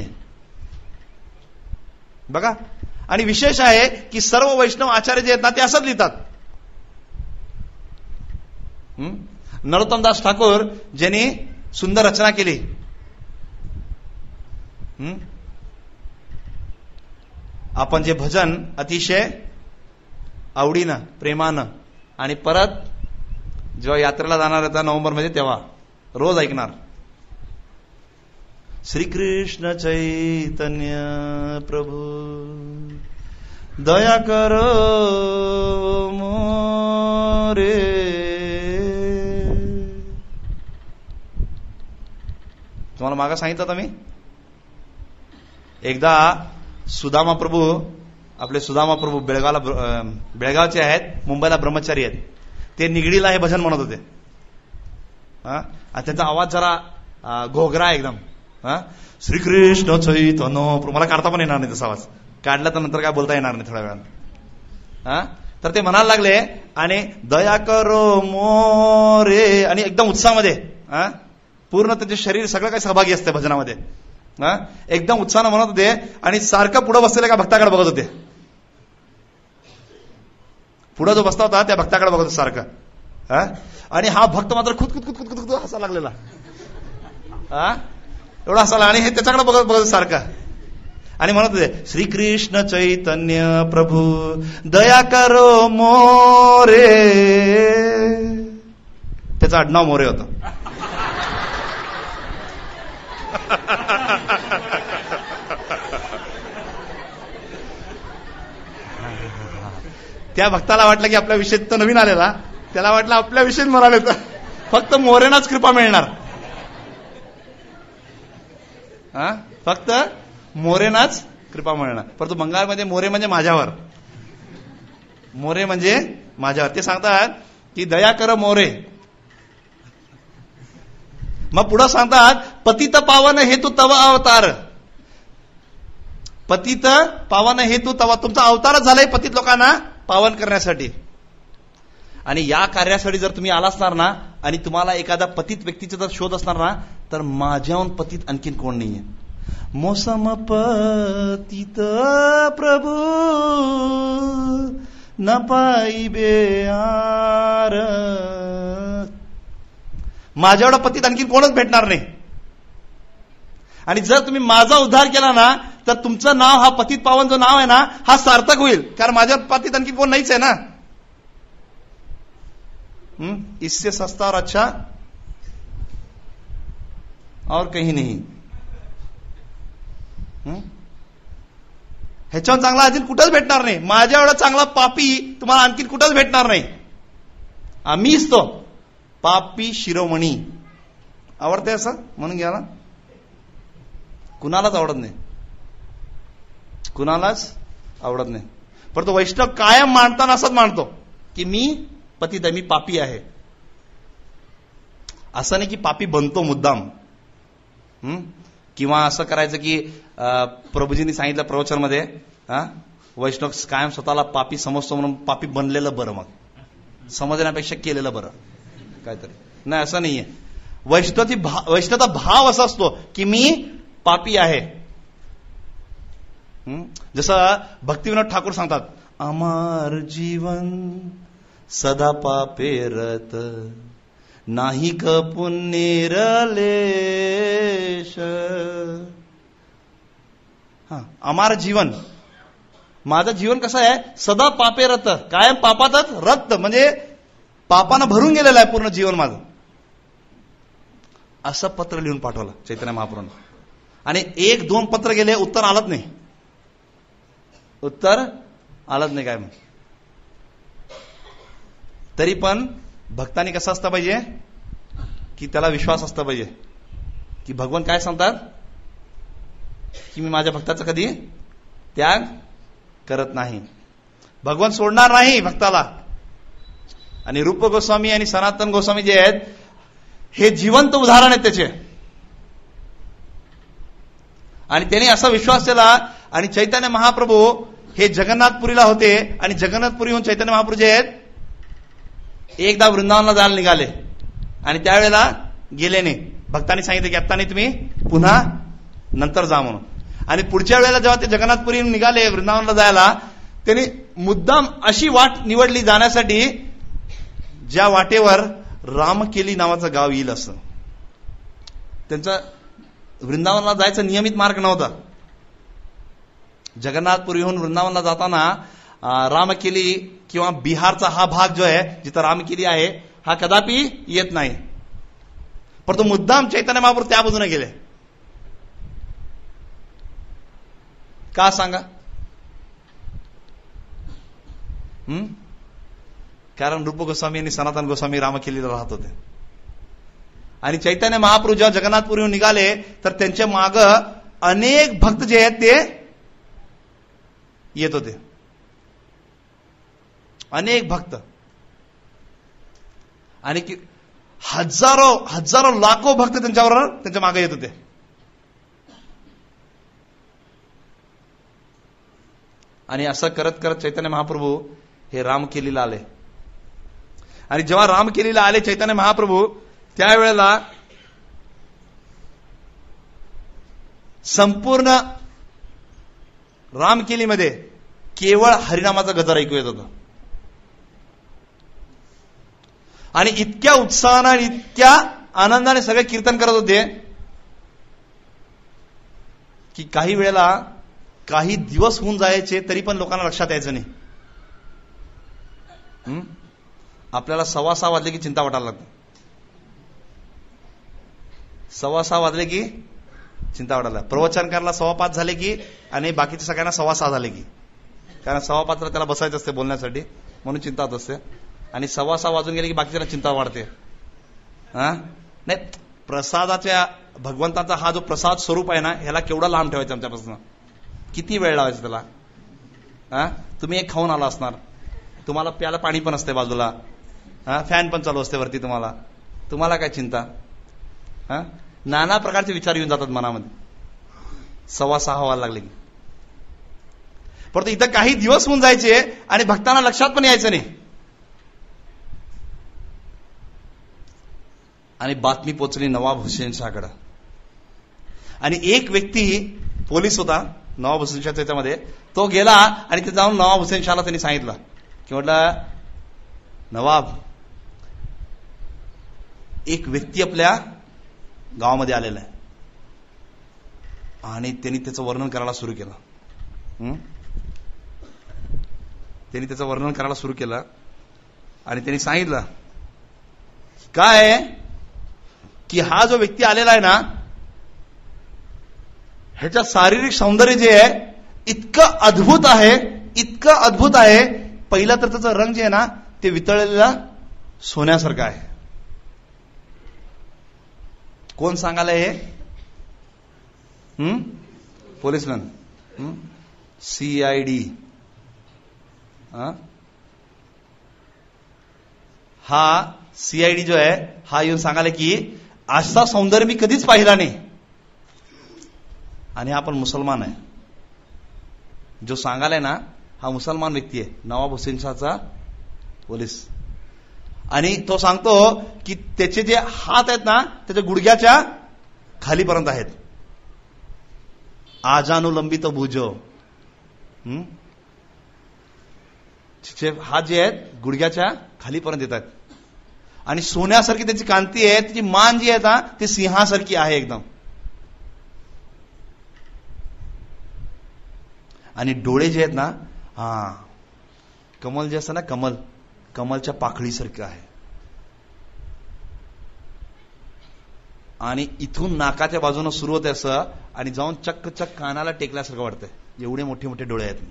बघा, आणि विशेष आहे की सर्व वैष्णव आचार्य जे आहेत ना, ते असंच लिहितात. नरोत्तमदास ठाकूर ज्यांनी सुंदर रचना केली, आपण जे भजन अतिशय आवडीनं प्रेमानं आणि परत जेव्हा यात्रेला जाणार होता नोव्हेंबर मध्ये तेव्हा रोज ऐकणार, श्रीकृष्ण चैतन्य प्रभू दया करो मोरे. तुम्हाला मागा सांगितलं होतं मी, एकदा सुदामा प्रभू, आपले सुदामा प्रभू बेळगावला बेळगावचे आहेत, मुंबईला ब्रह्मचारी आहेत, ते निगडीला हे भजन म्हणत होते. आणि त्यांचा आवाज जरा घोगरा एकदम, श्रीकृष्ण चैतन्य प्रभू, मला काढता पण येणार नाही तसा आवाज, काढला तर नंतर काय बोलता येणार नाही थोड्या वेळानं. तर ते म्हणायला लागले आणि दया करो मोरे, आणि एकदम उत्साहामध्ये, पूर्ण त्याचे शरीर सगळं काही सहभागी असते भजनामध्ये, एकदम उत्साहानं म्हणत होते, आणि सारखं पुढे बसलेल्या एका भक्ताकडे बघत होते. पुढे जो बसता होता त्या भक्ताकडे बघत होता सारखं, आणि हा भक्त मात्र खुद खुद खुद खुद खुद हसा लागलेला, एवढा हसाला, आणि हे त्याच्याकडे बघत बघत सारखं, आणि म्हणत होते श्रीकृष्ण चैतन्य प्रभू दया करो मोरे. त्याचं आडनाव मोरे होतं. त्या भक्ताला वाटलं की आपल्या विषयी तर नवीन आलेला, त्याला वाटलं आपल्या विषयी म्हणाले तर फक्त मोरेनाच कृपा मिळणार, हा फक्त मोरेनाच कृपा मिळणार. परंतु बंगालमध्ये मोरे म्हणजे माझ्यावर, मोरे म्हणजे माझ्यावर. ते सांगतात की दया कर मोरे. मग पुढे सांगतात पतित पावन हेतू तव अवतार. पतित पावन हेतू तवा, तुमचा अवतारच झालाय पतित लोकांना पावन करण्यासाठी. आणि या कार्यासाठी जर तुम्ही आला असणार ना, आणि तुम्हाला एखादा पतित व्यक्तीचा जर शोध असणार ना, तर माझ्याहून पतित आणखीन कोण नाहीये. मोसम पतित प्रभू न पाईबे आर. माझ्या एवढा पतित आणखीन कोणच भेटणार नाही. आणि जर तुम्ही माझा उद्धार केला ना, तर तुमचं नाव, हा पतित पावन जो नाव आहे ना, हा सार्थक होईल, कारण माझ्या पतित आणखी कोण नाहीच आहे ना. हम्म इससे सस्ता और अच्छा और कहीं नहीं. ह्याच्यावर चांगला अजून कुठंच भेटणार नाही. माझ्या एवढा चांगला पापी तुम्हाला आणखीन कुठंच भेटणार नाही. आम्हीच तो पापी शिरोमणी. आवडते असं म्हणून घ्या ना. कुणालाच आवडत नाही, कुणालाच आवडत नाही. परंतु वैष्णव कायम मानताना असंच मानतो की मी पतित आहे, मी पापी आहे. असं नाही की पापी बनतो मुद्दाम, हम्म किंवा असं करायचं की प्रभूजींनी सांगितलं प्रवचन मध्ये, हा वैष्णव कायम स्वतःला पापी समजतो म्हणून पापी बनलेलं बरं, मग समजण्यापेक्षा केलेलं बरं काहीतरी. नाही, असं नाहीये. वैष्णवची भा वैष्णवचा भाव असा असतो की मी पापी आहे. जसं भक्तिविनोद ठाकूर सांगतात, अमर जीवन सदा पापेरत नाही क पुण्येरलेश. हा, अमर जीवन, माझं जीवन कसं आहे, सदा पापेरत, कायम पापातच रक्त, म्हणजे पापानं भरून गेलेलं आहे पूर्ण जीवन माझं. असं पत्र लिहून पाठवलं चैतन्य महाप्रभूंनी. आणि एक दोन पत्र गेले, उत्तर आलंच नाही. उत्तर आलंच नाही काय. मग तरी पण भक्तांनी कसं असतं पाहिजे की त्याला विश्वास असता पाहिजे की भगवान काय सांगतात की मी माझ्या भक्ताचा कधी त्याग करत नाही. भगवान सोडणार नाही भक्ताला. आणि रूप गोस्वामी आणि सनातन गोस्वामी जे आहेत हे जिवंत उदाहरण आहेत त्याचे. आणि त्यांनी असा विश्वास केला. आणि चैतन्य महाप्रभू हे जगन्नाथपुरीला होते. आणि जगन्नाथपुरीहून चैतन्य महाप्रभू जे आहेत एकदा वृंदावनला जायला निघाले. आणि त्यावेळेला गेले नाही. भक्तांनी सांगितलं की आता नाही, तुम्ही पुन्हा नंतर जा म्हणून. आणि पुढच्या वेळेला जेव्हा ते जगन्नाथपुरीहून निघाले वृंदावनला जायला, त्यांनी मुद्दाम अशी वाट निवडली जाण्यासाठी ज्या वाटेवर रामकेली नावाचं गाव येईल असं. त्यांचा वृंदावनला जायचा नियमित मार्ग नव्हता. जगन्नाथपुरीहून वृंदावनला जाताना रामकेली किंवा बिहारचा हा भाग जो आहे जिथं रामकेली आहे हा कदापि येत नाही. परंतु मुद्दाम चैतन्य महाप्रभू त्या बाजूने गेले. का सांगा? हम्म कारण रूप गोस्वामी आणि सनातन गोस्वामी रामकेलीला राहत होते. आणि चैतन्य महाप्रभू जेव्हा जगन्नाथपुरीहून निघाले तर त्यांच्या माग अनेक भक्त जे आहेत ते येत होते. अनेक भक्त. आणि हजारो हजारो लाखो भक्त त्यांच्यावर त्यांच्या मागे येत होते. आणि असं करत करत चैतन्य महाप्रभू हे रामकेलीला आले. आणि जेव्हा रामकेलीला आले चैतन्य महाप्रभू त्यावेळेला संपूर्ण रामकेलीमध्ये केवळ हरिनामाचा गजर ऐकू येत होता. आणि इतक्या उत्साहाने आणि इतक्या आनंदाने सगळे कीर्तन करत होते की काही वेळेला काही दिवस होऊन जायचे तरी पण लोकांना लक्षात यायचं नाही. आपल्याला सव्वा सहा वाजले की चिंता वाटायला लागते. सव्वा सहा वाजले की चिंता वाटायला. प्रवचन करायला सव्वा पाच झाले की आणि बाकीच्या सगळ्यांना सव्वा सहा झाले की, कारण सव्वा पाचला त्याला बसायचं असते बोलण्यासाठी म्हणून चिंता होत असते. आणि सव्वा सहा वाजून गेले की बाकीच्या चिंता वाढते. हा नाही, प्रसादाच्या भगवंताचा हा जो प्रसाद स्वरूप आहे ना ह्याला केवढा लांब ठेवायचा आमच्यापासून. किती वेळ लावायचा त्याला. हा तुम्ही एक खाऊन आला असणार, तुम्हाला प्याला पाणी पण असते बाजूला, हा फॅन पण चालू असते वरती, तुम्हाला तुम्हाला काय चिंता. हा नाना प्रकारचे विचार येऊन जातात मनामध्ये सव्वा सहा व्हायला लागले की. परंतु इथं काही दिवस होऊन जायचे आणि भक्तांना लक्षात पण यायचं नाही. आणि बातमी पोचली नवाब हुसेन शाहकडे. आणि एक व्यक्ती पोलीस होता नवाब हुसेन शाह त्याच्यामध्ये, तो गेला आणि ते जाऊन नवाब हुसेन शाहला त्यांनी सांगितलं की म्हटलं नवाब, एक व्यक्ती आपल्या गावामध्ये आलेला आहे. आणि त्यांनी त्याचं वर्णन करायला सुरू केलं. त्यांनी त्याचं वर्णन करायला सुरू केलं आणि त्यांनी सांगितलं काय की हा जो व्यक्ती आलेला आहे ना ह्याचं शारीरिक सौंदर्य जे आहे इतकं अद्भुत आहे, इतकं अद्भुत आहे. पहिला तर त्याचं रंग जे आहे ना ते वितळलेला सोन्यासारखं आहे. कोण सांगायला हे? हम्म पोलिसमॅन, सी आय डी. हा सीआयडी जो आहे हा येऊन सांगायला की असा सौंदर्य मी कधीच पाहिला नाही. आणि हा पण मुसलमान आहे. जो सांगायलाय ना हा मुसलमान व्यक्ती आहे, नवाब हुसेन शहाचा पोलीस. आणि तो सांगतो की त्याचे जे हात आहेत ना त्याच्या गुडघ्याच्या खालीपर्यंत आहेत. आजानुलंबित भुज, तिचे हात जे आहेत गुडघ्याच्या खालीपर्यंत येतात. आणि सोन्यासारखी त्याची कांती आहे, त्याची मान जी आहे ना ती सिंहासारखी आहे एकदम. आणि डोळे जे आहेत ना, हा कमल जे असतं ना, कमल कमलच्या पाकळीसारखं आहे. आणि इथून नाकाच्या बाजूनं सुरू होते असं आणि जाऊन चक्क चक्क कानाला टेकल्यासारखं वाटतंय, एवढे मोठे मोठे डोळे आहेत.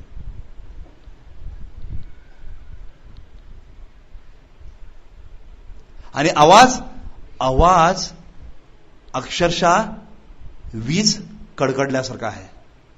आणि आवाज आवाज अक्षरशः वीज कडकडल्यासारखा आहे.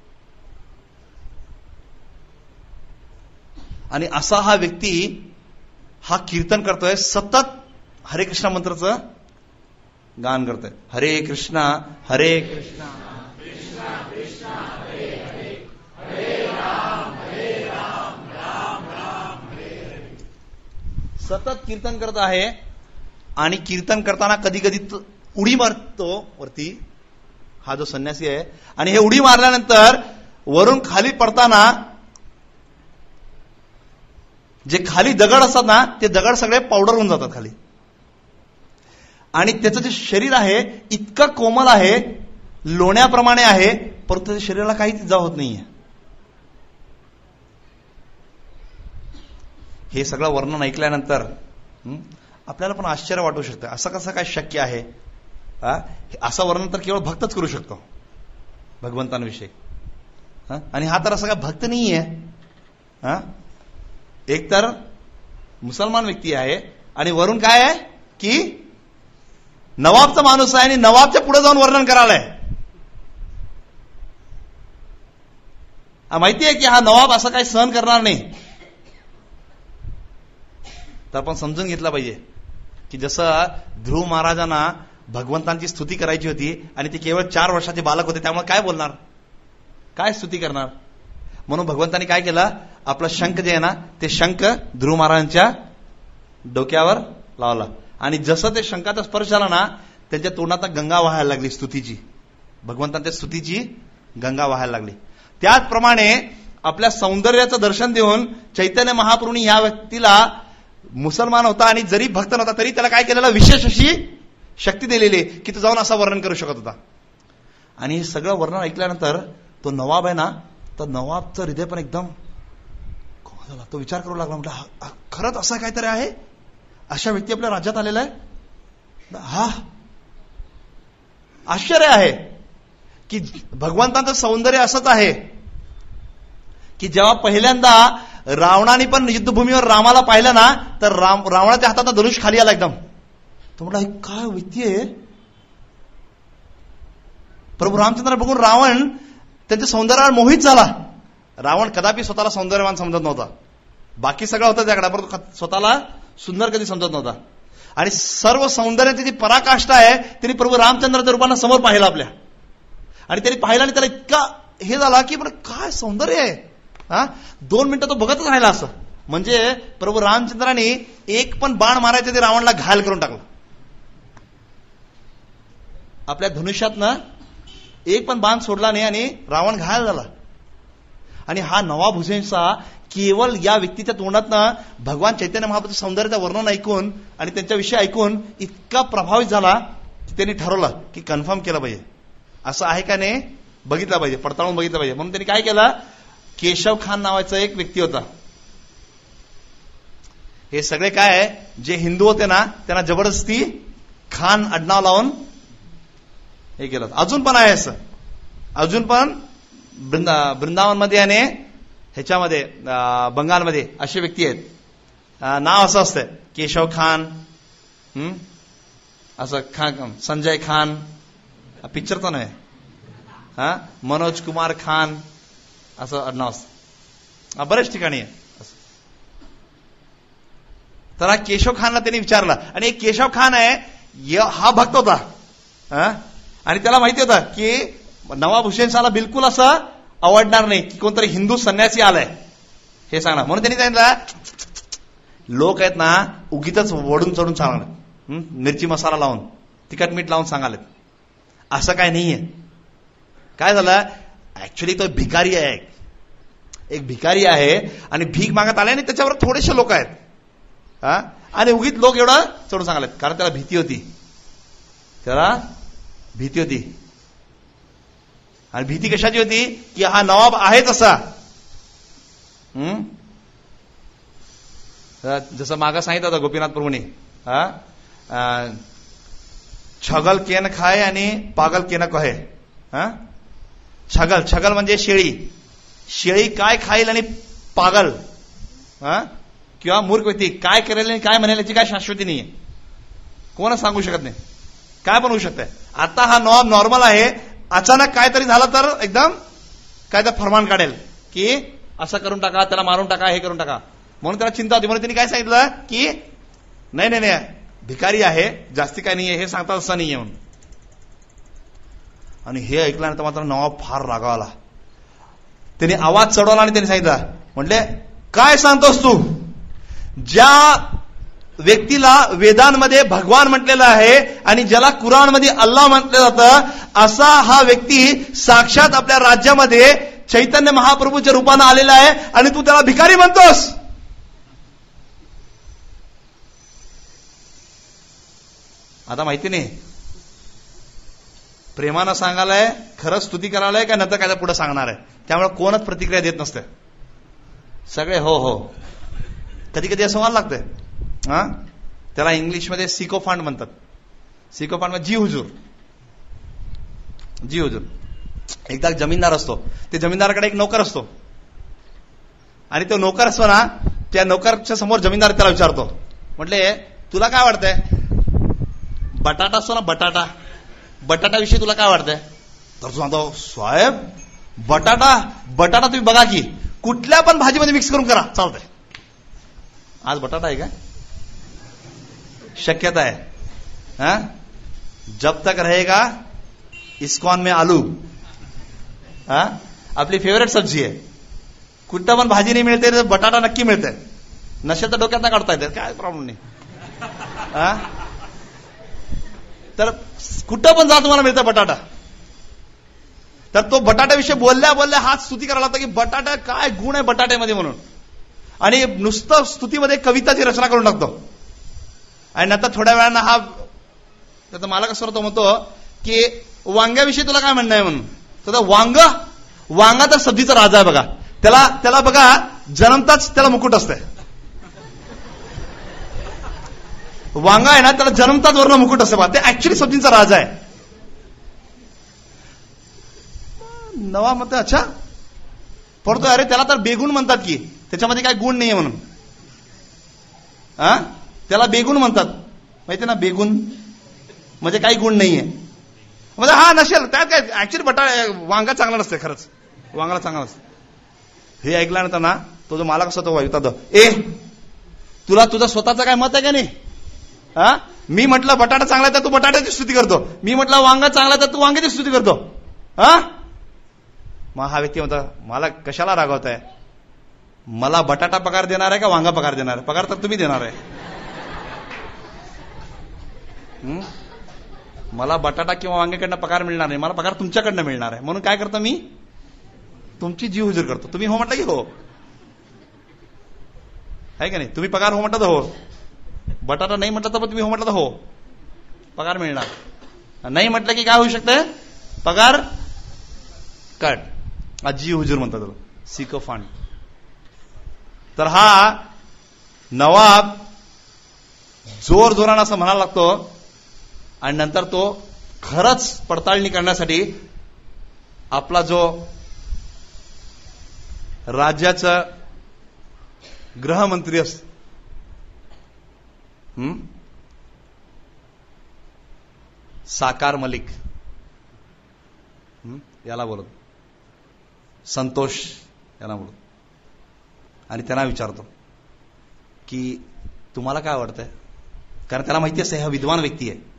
आणि असा हा व्यक्ती हा कीर्तन करतोय, सतत हरे कृष्णा मंत्राचं गान करतोय. हरे कृष्णा हरे कृष्णा कृष्णा कृष्णा हरे हरे, हरे राम हरे राम राम राम हरे हरे. सतत कीर्तन करत आहे. आणि कीर्तन करताना कधी कधी उडी मारतो वरती हा जो संन्यासी आहे. आणि हे उडी मारल्यानंतर वरून खाली पडताना जे खाली दगड असतात ना ते दगड सगळे पावडर होऊन जातात खाली. आणि त्याचं जे शरीर आहे इतकं कोमल आहे, लोण्याप्रमाणे आहे, परंतु त्याच्या शरीराला काहीच इजा होत नाहीये. हे सगळं वर्णन ऐकल्यानंतर आपल्याला पण आश्चर्य वाटू शकतं, असं कसं काय शक्य आहे. असं वर्णन तर केवळ भक्तच करू शकतो भगवंतांविषयी. आणि हा तर असा काय भक्त नाहीये. एक तर मुसलमान व्यक्ती आहे आणि वरून काय आहे की नवाबचा माणूस आहे आणि नवाबच्या पुढे जाऊन वर्णन करायलाय. माहिती आहे की हा नवाब असं काही सहन करणार नाही. तर आपण समजून घेतलं पाहिजे की जसं ध्रुव महाराजांना भगवंतांची स्तुती करायची होती आणि ते केवळ चार वर्षाचे बालक होते, त्यामुळे काय बोलणार, काय स्तुती करणार. म्हणून भगवंतांनी काय केलं, आपलं शंख जे आहे ना ते शंख ध्रुव महाराजांच्या डोक्यावर लावला. आणि जसं ते शंखाचा स्पर्श झाला ना त्यांच्या तोंडात गंगा वाहायला लागली, स्तुतीची, भगवंतांच्या स्तुतीची गंगा वाहायला लागली. त्याचप्रमाणे आपल्या सौंदर्याचं दर्शन देऊन चैतन्य महाप्रभूंनी या व्यक्तीला, मुसलमान होता आणि जरी भक्त नव्हता तरी त्याला काय केलेलं, विशेष अशी शक्ती दिलेली की तो जाऊन असं वर्णन करू शकत होता. आणि हे सगळं वर्णन ऐकल्यानंतर तो नवाब आहे ना, तर नवाबचं हृदय पण एकदम झाला. तो विचार करू लागला, म्हटलं खरंच असं काहीतरी आहे, अशा व्यक्ती आपल्या राज्यात आलेला आहे. हा आश्चर्य आहे की भगवंतांचं सौंदर्य असंच आहे की जेव्हा पहिल्यांदा रावणाने पण युद्धभूमीवर रामाला पाहिलं ना तर राम रावणाच्या हातात धनुष खाली आला एकदम. तो म्हटला काय व्यक्ती आहे. प्रभू रामचंद्र बघून रावण त्यांच्या सौंदर्यावर मोहित झाला. रावण कदापि स्वतःला सौंदर्यवान समजत नव्हता, बाकी सगळं होतं त्याकडे, परंतु स्वतःला सुंदर कधी समजत नव्हता. आणि सर्व सौंदर्याची जी पराकाष्ठा आहे त्यांनी प्रभू रामचंद्राच्या रूपानं समोर पाहिलं आपल्या. आणि त्यांनी पाहिलं आणि त्याला इतका हे झाला की काय सौंदर्य आहे. हा दोन मिनिटं तो बघतच राहिला असं. म्हणजे प्रभू रामचंद्राने एक पण बाण मारायचं ते रावणला घायल करून टाकलं. आपल्या धनुष्यातनं एक पण बाण सोडला नाही आणि रावण घायल झाला. आणि हा नवाब हुसेन शाह केवळ या व्यक्तीच्या तोंडातनं भगवान चैतन्य महाप्रभूचं सौंदर्याचं वर्णन ऐकून आणि त्यांच्याविषयी ऐकून इतका प्रभावित झाला की त्यांनी ठरवलं की कन्फर्म केलं पाहिजे, असं आहे का नाही बघितलं पाहिजे, पडताळून बघितलं पाहिजे. म्हणून त्यांनी काय केलं, केशव खान नावाचा एक व्यक्ती होता. हे सगळे काय जे हिंदू होते ना त्यांना जबरदस्ती खान आडनाव लावून हे केलं. अजून पण आहे असं, अजून पण वृंदा वृंदावनमध्ये आणि ह्याच्यामध्ये बंगालमध्ये असे व्यक्ती आहेत. नाव असं असतं केशव खान, हम्म असं खान, संजय खान, पिक्चर तर नाही हा, मनोज कुमार खान असं आडनाव असतं, बऱ्याच ठिकाणी आहे. तर हा केशव खानला त्यांनी विचारला आणि एक केशव खान आहे हा भक्त होता. आणि त्याला माहिती होतं की नवाब हुसेन शाहला बिलकुल असं आवडणार नाही की कोणतरी हिंदू संन्यासी आलाय. हे सांगणार. म्हणून त्यांनी सांगितलं लोक आहेत ना उगीच वडून चढून सांगणार, मिरची मसाला लावून तिखट मीठ लावून सांगालेत. असं काय नाहीये. काय झालं, ऍक्च्युली तो भिकारी आहे, एक भिकारी आहे आणि भीक मागत आले आणि त्याच्यावर थोडेसे लोक आहेत हा, आणि उगीच लोक एवढं चढून सांगालेत. कारण त्याला भीती होती, त्याला भीती होती. आणि भीती कशाची होती की हा नवाब आहे तसा. हम्म जसं मागं सांगितलं होतं गोपीनाथ प्रभूंनी, हा छगल केन खाय आणि पागल केन कहे. हा छगल, छगल म्हणजे शेळी, शेळी काय खाईल आणि पागल हा किंवा मूर्ख व्यक्ती काय करेल आणि काय म्हणेल याची काय शाश्वती नाहीये, कोणच सांगू शकत नाही, काय पण होऊ शकतंय. आता हा नॉब नॉर्मल आहे, अचानक काहीतरी झालं तर एकदम काय तर फरमान काढेल की असं करून टाका, त्याला मारून टाका, हे करून टाका. म्हणून त्याला चिंता होती. म्हणून त्यांनी काय सांगितलं की नाही नाही नाही भिकारी आहे, जास्ती काय नाहीये, हे सांगतात असं नाहीये म्हणून. आणि हे ऐकल्यानंतर मात्र नवाब फार रागावला. त्यांनी आवाज चढवला आणि त्यांनी सांगितलं, म्हटले काय सांगतोस तू, ज्या व्यक्तीला वेदांमध्ये भगवान म्हटलेलं आहे आणि ज्याला कुराणमध्ये अल्लाह म्हटलं जातं, असा हा व्यक्ती साक्षात आपल्या राज्यामध्ये चैतन्य महाप्रभूच्या रूपानं आलेला आहे आणि तू त्याला भिकारी म्हणतोस. आता माहिती नाही प्रेमानं सांगायलाय, खरंच स्तुती करायलाय का नंतर काय पुढे सांगणार आहे. त्यामुळे कोणच प्रतिक्रिया देत नसते, सगळे हो हो. कधी कधी असं व्हायला लागतंय. हा त्याला इंग्लिशमध्ये सिकोफांड म्हणतात. सिकोफांड म्हणजे जी हुजूर, जी हुजूर. एकदा जमीनदार असतो, ते जमीनदाराकडे एक नोकर असतो आणि तो नोकर असतो ना, त्या नोकरच्या समोर जमीनदार त्याला विचारतो, म्हटले तुला काय वाटतंय, बटाटा असतो ना बटाटा, बटाटा विषयी तुला काय वाटतंय. तर तू सांगतो साहेब बटाटा बटाटा तुम्ही बघा की कुठल्या पण भाजीमध्ये मिक्स करून करा चालतंय. आज बटाटा आहे का, शक्यता आहे. हा जब तक रहेगा इस्कॉन में आलू, हा आपली फेवरेट सब्जी आहे. कुठं पण भाजी नाही मिळते तर बटाटा नक्की मिळते. नसेल तर डोक्यात काढता येते, काय प्रॉब्लेम नाही. हा तर कुठं पण जा तुम्हाला मिळतं बटाटा. तर तो बटाट्याविषयी बोलल्या बोलल्या हात स्तुती करायला लागतो की बटाटा काय गुण आहे बटाट्यामध्ये म्हणून, आणि नुसतं स्तुतीमध्ये कविताची रचना करून टाकतो. आणि नंतर थोड्या वेळानं हा त्याचा मालक असतो तो म्हणतो की वांग्याविषयी तुला काय म्हणणं आहे म्हणून. तर वांग वांगा तर सब्जीचा राजा आहे बघा, त्याला त्याला बघा जन्मताच त्याला मुकुट असतंय. वांगा आहे ना त्याला जन्मताच वर्ण मुकुट असते बघा, ते ऍक्च्युली सब्जीचा राजा आहे. नवा मत अच्छा पडतो, अरे त्याला तर बेगुण म्हणतात की त्याच्यामध्ये काय गुण नाहीये म्हणून. हा त्याला बेगुण म्हणतात, माहिती ना, बेगुण म्हणजे काही गुण नाहीये. म्हणजे हा नसेल त्यात काय, ऍक्च्युली बटाटा वांगा चांगला नसते, खरंच वांगाला चांगला नसतं. हे ऐकल्यानंतर ना तो जो मालक असतो तो विचारतो, ए तुला तुझं स्वतःचं काय मत आहे का नाही. हा मी म्हटलं बटाटा चांगला तर तू बटाट्याची स्तुती करतो, मी म्हटलं वांगा चांगला तर तू वांग्याची स्तुती करतो. हा मग हा व्यक्ती म्हणतो मला कशाला रागवताय, मला बटाटा पगार देणार आहे का वांगा पगार देणार आहे. पगार तर तुम्ही देणार आहे. मला बटाटा किंवा वांग्याकडनं पगार मिळणार नाही, मला पगार तुमच्याकडनं मिळणार आहे. म्हणून काय करतो मी, तुमची जी हुजूर करतो. तुम्ही हो म्हटलं की हो, आहे का नाही. तुम्ही पगार हो म्हटलं तर हो, बटाटा नाही म्हटलं तर पण तुम्ही हो म्हटलं तर हो, पगार मिळणार. नाही म्हटलं की काय होऊ शकतं, पगार कट. आजी हुजूर म्हणतात त्याला, सिकोफांड. तर हा नवाब जोर जोरानं असं म्हणायला लागतो आणि नंतर तो खरंच पडताळणी करण्यासाठी आपला जो राज्याचा गृहमंत्री असतो, हम्म साकार मलिक, याला बोलत संतोष याला बोलत, आणि त्यांना विचारतो की तुम्हाला काय आवडतंय. कारण त्याला माहिती असते हा विद्वान व्यक्ती आहे.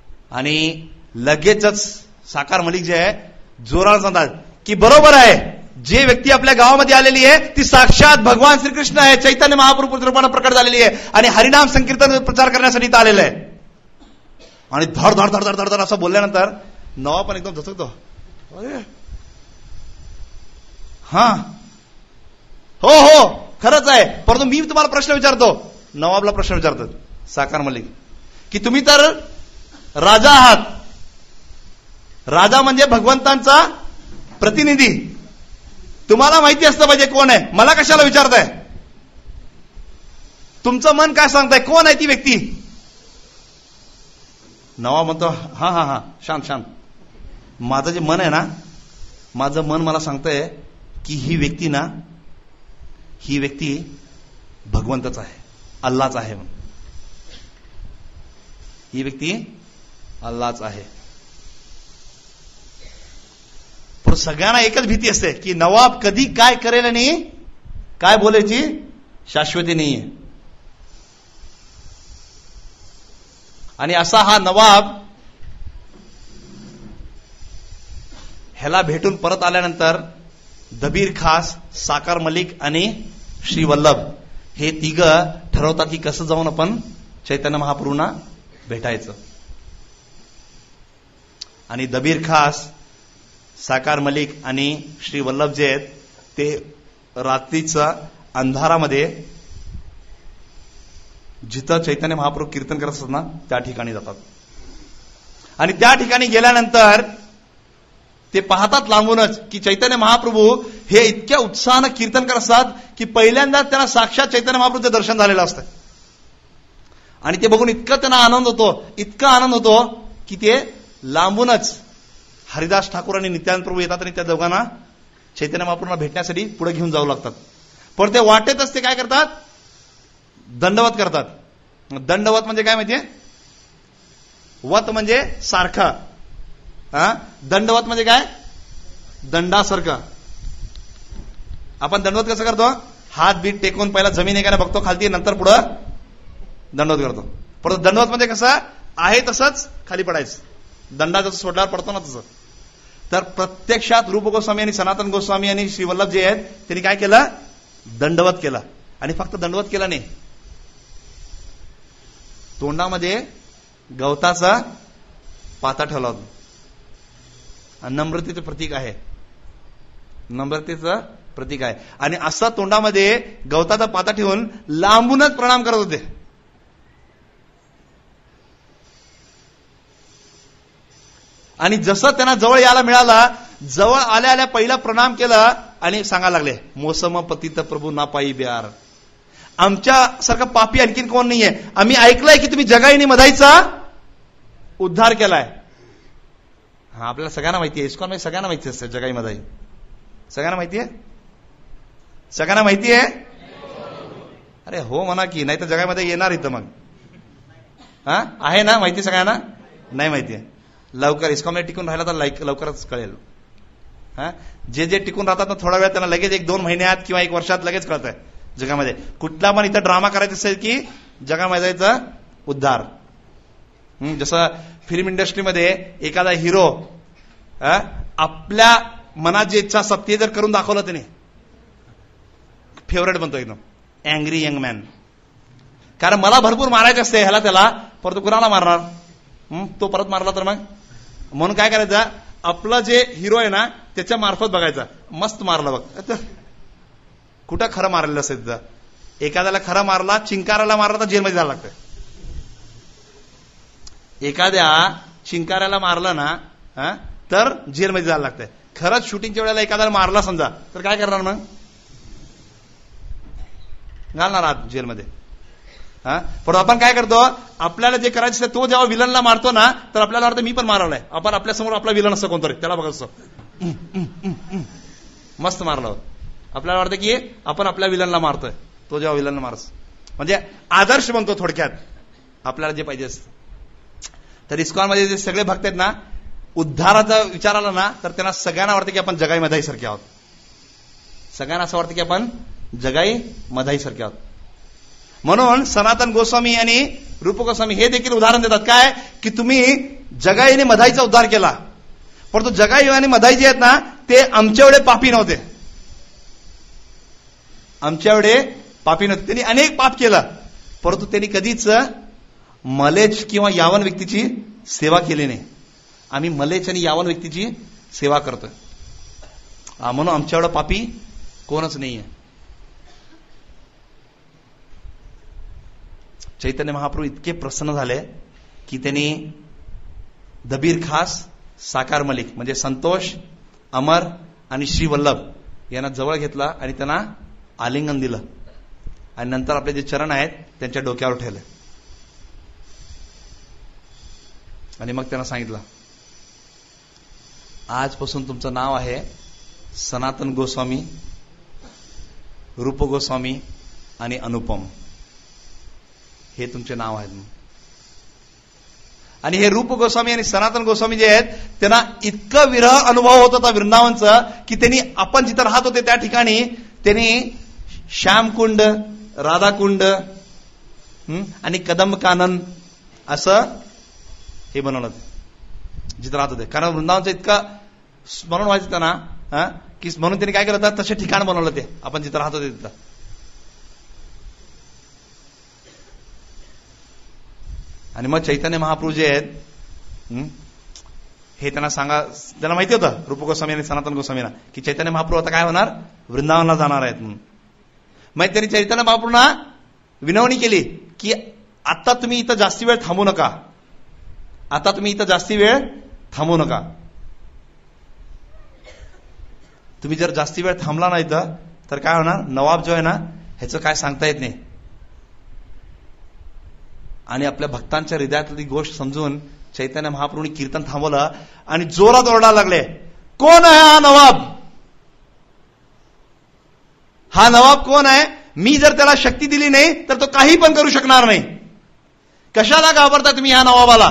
आणि लगेचच साकार मलिक जे आहे जोरात सांगतात की बरोबर आहे, जे व्यक्ती आपल्या गावामध्ये आलेली आहे ती साक्षात भगवान श्रीकृष्ण आहे, चैतन्य महाप्रभू रूपाने प्रकट झालेली आहे आणि हरिनाम संकीर्तन प्रचार करण्यासाठी इथं आलेलं आहे. आणि धड धड धड धड धड धड असं बोलल्यानंतर नवा पण एकदम धसकतो. अरे हा हो हो खरंच आहे. परंतु मी तुम्हाला प्रश्न विचारतो, नवाबला प्रश्न विचारतो साकार मलिक, की तुम्ही तर राजा आहात, राजा म्हणजे भगवंतांचा प्रतिनिधी, तुम्हाला माहिती असतं पाहिजे कोण आहे, मला कशाला विचारताय? तुमचं मन काय सांगताय, कोण आहे ती व्यक्ती? नवा म्हणतो हा हा हा शांत शांत. माझं जे मन आहे ना, माझं मन मला सांगतंय की ही व्यक्ती ना, ही व्यक्ती भगवंतच आहे, अल्लाच आहे. ही व्यक्ती अल्लाच आहे. पण सगळ्यांना एकच भीती असते की नवाब कधी काय करेल आणि काय बोलायची शाश्वती नाहीये. आणि असा हा नवाब ह्याला भेटून परत आल्यानंतर दबीर खास, साकार मलिक आणि श्री वल्लभ हे तिघ ठरवतात की कसं जाऊन आपण चैतन्य महाप्रभूंना भेटायचं. आणि दबीर खास, साकार मलिक आणि श्री वल्लभ जे आहेत ते रात्रीच्या अंधारामध्ये जिथं चैतन्य महाप्रभू कीर्तन करत असतात ना त्या ठिकाणी जातात. आणि त्या ठिकाणी गेल्यानंतर ते पाहतात लांबूनच की चैतन्य महाप्रभू हे इतक्या उत्साहानं कीर्तन करत असतात की पहिल्यांदा त्यांना साक्षात चैतन्य महाप्रभूचं दर्शन झालेलं असतं. आणि ते बघून इतकं त्यांना आनंद होतो, इतका आनंद होतो की ते लांबूनच हरिदास ठाकूर आणि नित्यानंद प्रभू येतात आणि त्या दोघांना चैतन्य महाप्रभूंना भेटण्यासाठी पुढे घेऊन जाऊ लागतात. पण ते वाटेतच ते काय करतात, दंडवत करतात. दंडवत म्हणजे काय माहितीये? वत म्हणजे सारखा, हा दंडवत म्हणजे काय? दंडासारखा. आपण दंडवत कसं करतो? हात बीट टेकून पहिला जमीन एकाने बघतो खालती, नंतर पुढं दंडवत करतो. परंतु दंडवत म्हणजे कसं आहे तसंच खाली पडायचं, दंडा जसं सोडल्यावर पडतो ना तसं. तर प्रत्यक्षात रूप गोस्वामी आणि सनातन गोस्वामी आणि श्री वल्लभ जे आहेत त्यांनी काय केलं? दंडवत केला. आणि फक्त दंडवत केला नाही, तोंडामध्ये गवताचा पाता ठेवला होता. नम्रतेचं प्रतीक आहे, नम्रतेचं प्रतीक आहे. आणि असा तोंडामध्ये गवताचा पाता ठेवून लांबूनच प्रणाम करत होते. आणि जसं त्यांना जवळ यायला मिळाला, जवळ आल्या आल्या पहिला प्रणाम केला आणि सांगायला लागले, मोसम पतित प्रभू ना पायी ब्यार. आमच्यासारखा पापी आणखीन कोण नाहीये. आम्ही ऐकलंय की तुम्ही जगाईने मधाईचा उद्धार केलाय. हा आपल्याला सगळ्यांना माहिती आहे, इस्कॉन मध्ये सगळ्यांना माहिती असते जगाई मधाई. सगळ्यांना माहिती आहे, सगळ्यांना माहिती आहे. अरे हो म्हणा की, नाही तर जगामध्ये येणार इथं मग. हा आहे ना माहिती सगळ्यांना? नाही माहिती आहे. लवकर इस्कॉन मध्ये टिकून राहिला तर लाईक लवकरच कळेल. हा जे जे टिकून राहतात ना थोडा वेळ, त्यांना लगेच एक दोन महिन्यात किंवा एक वर्षात लगेच कळत आहे जगामध्ये. कुठला पण इथं ड्रामा करायचा असेल की जगामध्येचा उद्धार. जसं फिल्म इंडस्ट्रीमध्ये एखादा हिरो आपल्या मनात जे इच्छा असतात ते जर करून दाखवलं त्याने, फेवरेट बनतो एकदम, अँग्री यंग मॅन. कारण मला भरपूर मारायचं असते ह्याला त्याला, परंतु कुणाला मारणार? तो परत मारला तर मग. म्हणून काय करायचं, आपला जे हिरो आहे ना त्याच्या मार्फत बघायचा, मस्त मारला बघ. कुठं खरं मारलेलं असेल तिथं. एखाद्याला खरं मारला, चिंकाराला मारला तर जेलमध्ये जायला लागतं. एखाद्या चिंकाऱ्याला मारला ना तर जेलमध्ये जायला लागतंय. खरंच शूटिंगच्या वेळेला एखाद्याला मारला समजा तर काय करणार मग? घालणार आत जेलमध्ये. हा पण आपण काय करतो, आपल्याला जे करायचं तो जेव्हा विलनला मारतो ना तर आपल्याला वाटतं मी पण मारलाय. आपण आपल्या समोर आपला विलन असतो कोणतरी, त्याला बघत मस्त मारला. आपल्याला वाटतं की आपण आपल्या विलनला मारतोय, तो जेव्हा विलनला मारस म्हणजे आदर्श बनतो थोडक्यात आपल्याला जे पाहिजे असतं. तर इस्कॉनमध्ये जे सगळे भक्त आहेत ना, उद्धाराचा विचार आला ना तर त्यांना सगळ्यांना वाटतं की आपण जगाई मधाई सारखे आहोत. सगळ्यांना असं वाटतं की आपण जगाई मधाई सारखे आहोत. म्हणून सनातन गोस्वामी आणि रूप गोस्वामी हे देखील उदाहरण देतात काय, की तुम्ही जगाई आणि मधाईचा उद्धार केला, परंतु जगाई आणि मधाई जे आहेत ना ते आमच्या एवढे पापी नव्हते. आमच्या एवढे पापी नव्हते. त्यांनी अनेक पाप केलं, परंतु त्यांनी कधीच मलेच किंवा यावन व्यक्तीची सेवा केली नाही. आम्ही मलेच आणि यावन व्यक्तीची सेवा करतोय, म्हणून आमच्या एवढा पापी कोणच नाहीये. चैतन्य महाप्रभू इतके प्रसन्न झाले की त्यांनी दबीर खास, साकार मलिक म्हणजे संतोष, अमर आणि श्री वल्लभ यांना जवळ घेतला आणि त्यांना आलिंगन दिलं आणि नंतर आपले जे चरण आहेत त्यांच्या डोक्यावर ठेवले आणि मग त्यांना सांगितलं, आजपासून तुमचं नाव आहे सनातन गोस्वामी, रूप गोस्वामी आणि अनुपम. हे तुमचे नाव आहेत. आणि हे रूप गोस्वामी आणि सनातन गोस्वामी जे आहेत त्यांना इतकं विरह अनुभव होत होता वृंदावनचा की त्यांनी आपण जिथं राहत होते त्या ठिकाणी त्यांनी श्यामकुंड, राधाकुंड आणि कदंब कानन असं हे बनवलं जिथं राहत होते. कारण वृंदावनचं इतकं स्मरण व्हायचं त्यांना की म्हणून त्यांनी काय केलं होतं, तसे ठिकाण बनवलं ते आपण जिथं राहत होते तिथं. आणि मग चैतन्य महाप्रभू जे आहेत हे त्यांना सांगा, त्यांना माहिती होतं रूप गोस्वामी आणि सनातन गोस्वामीला की चैतन्य महाप्रभू आता काय होणार, वृंदावनला जाणार आहेत म्हणून. मग त्यांनी चैतन्य महाप्रभूंना विनवणी केली की आता तुम्ही इथं जास्ती वेळ थांबू नका, आता तुम्ही इथं जास्ती वेळ थांबू नका. तुम्ही जर जास्ती वेळ थांबला नाही तर काय होणार, नवाब जो आहे ना ह्याचं काय सांगता येत नाही. आणि आपल्या भक्तांच्या हृदयातली गोष्ट समजून चैतन्य महाप्रभूंनी कीर्तन थांबवलं आणि जोरात ओरडायला लागले, कोण आहे हा नवाब, हा नवाब कोण आहे, मी जर त्याला शक्ती दिली नाही तर तो काही पण करू शकणार नाही, कशाला घाबरता तुम्ही ह्या नवाबाला.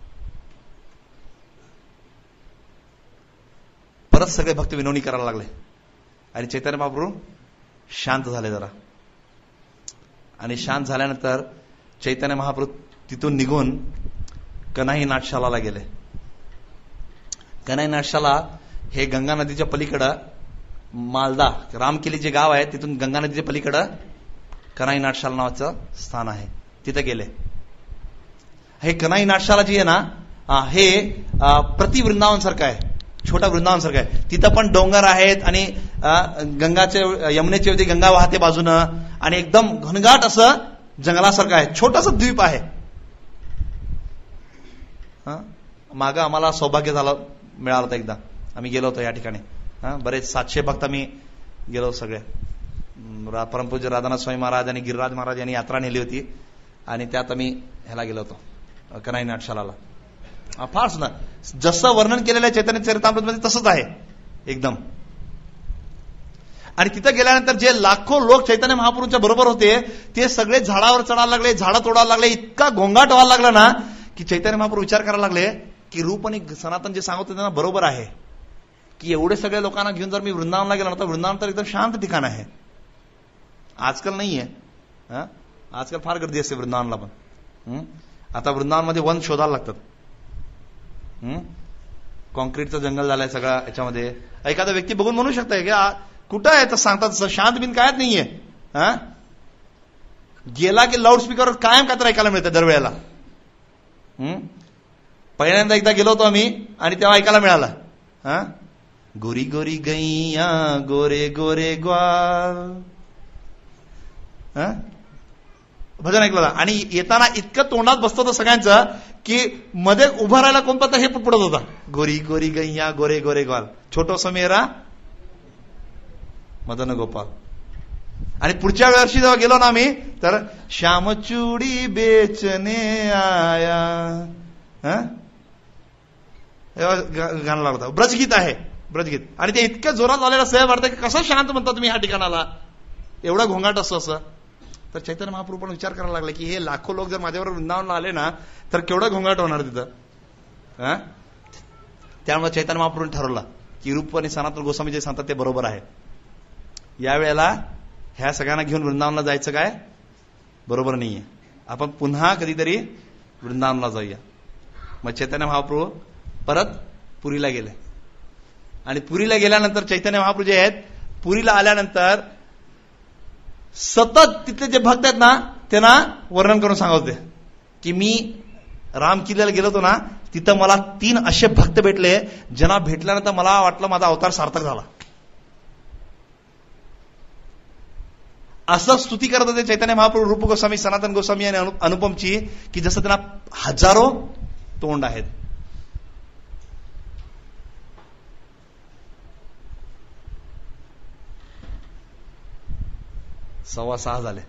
परत सगळे भक्त विनवणी करायला लागले आणि चैतन्य महाप्रभू शांत झाले जरा. आणि शांत झाल्यानंतर चैतन्य महाप्रभू तिथून निघून कन्हाई नाटशालाला गेले. कन्हाई नाटशाला हे गंगा नदीच्या पलीकडं मालदा रामकेली जे गाव आहे तिथून गंगा नदीच्या पलीकडं कन्हाई नाटशाला नावाचं स्थान आहे, तिथे गेले. हे कन्हाई नाटशाला जी आहे ना हे प्रति वृंदावन सारखं आहे, छोटा वृंदावन सारखं आहे. तिथं पण डोंगर आहेत आणि गंगाचे यमुनेच्या गंगा वाहते बाजूनं आणि एकदम घनघाट असं जंगलासारखं आहे, छोटासा द्वीप आहे. मागं आम्हाला सौभाग्य झालं मिळालं होतं, एकदा आम्ही गेलो होतो या ठिकाणी. बरेच सातशे भक्त आम्ही गेलो सगळे. परमपूज्य राधानाथ स्वामी महाराज आणि गिरिराज महाराज यांनी यात्रा नेली होती आणि त्यात आम्ही ह्याला गेलो होतो कन्हाई नाटशालाला. फार सुंदर, जसं वर्णन केलेलं आहे चैतन्य चरितामृतमध्ये तसंच आहे एकदम. आणि तिथं गेल्यानंतर जे लाखो लोक चैतन्य महाप्रभूंच्या बरोबर होते ते सगळे झाडावर चढायला लागले, झाडं तोडायला लागले, इतका गोंगाट व्हायला लागला ना की चैतन्य महाप्रभू विचार करायला लागले की रूप आणि सनातन जे सांगत होते त्यांना बरोबर आहे की एवढे सगळे लोकांना घेऊन जर मी वृंदावनला गेलो तर वृंदावन तर एकदम शांत ठिकाण आहे. आजकाल नाहीये, आजकाल फार गर्दी असते वृंदावनला पण. आता वृंदावनमध्ये वन शोधायला लागतात, कॉन्क्रीटचं जंगल झालंय सगळं याच्यामध्ये. एखादा व्यक्ती बघून म्हणू शकताय की कुठं आहे तर सांगतात शांत बिन कायच नाहीये. हा गेला की लाऊडस्पीकरवर कायम काय तर ऐकायला मिळतं दरवेळेला. पहिल्यांदा एकदा गेलो होतो आम्ही आणि तेव्हा ऐकायला मिळाला, हा गोरी गोरी गैया गोरे गोरे ग्वाल, भजन ऐकलं. आणि येताना इतकं तोंडात बसतो होतं सगळ्यांचं की मध्ये उभं राहायला कोण पडता हे पडत होता. गोरी गोरी गैया गोरे गोरे ग्वाल, छोटोस मेरा मदन गोपाल. आणि पुढच्या वर्षी जेव्हा गेलो ना आम्ही तर श्याम चूडी बेचने आया गाणं लागलं होतं. ब्रजगीत आहे, ब्रजगीत. आणि ते इतक्या जोरात आलेलं असं वाटतं की कसं शांत म्हणता तुम्ही ह्या ठिकाणाला, एवढा घोंगाट असं असं. तर चैतन्य महाप्रभू पण विचार करायला लागले की हे लाखो लोक जर माझ्यावर वृंदावनला आले ना तर केवढा घोंगाट होणार तिथं. त्यामुळे चैतन्य महाप्रभूंनी ठरवलं की रूप आणि सनातन गोस्वामी जे सांगतात ते बरोबर आहे. यावेळेला ह्या सगळ्यांना घेऊन वृंदावनला जायचं काय बरोबर नाहीये, आपण पुन्हा कधीतरी वृंदावनला जाऊया. मग चैतन्य महाप्रभू परत पुरीला गेले. आणि पुरीला गेल्यानंतर चैतन्य महाप्रभू जे आहेत पुरीला आल्यानंतर सतत तिथले जे भक्त आहेत ना त्यांना वर्णन करून सांगत होते की मी राम किल्ल्याला गेलो होतो ना, तिथं मला तीन असे भक्त भेटले ज्यांना भेटल्यानंतर मला वाटलं माझा अवतार सार्थक झाला. असं स्तुती करत होते चैतन्य महाप्रभू, रूप गोस्वामी, सनातन गोस्वामी आणि अनुपमची, की जसं त्यांना हजारो तोंड आहेत. सव्वा सहा झाले.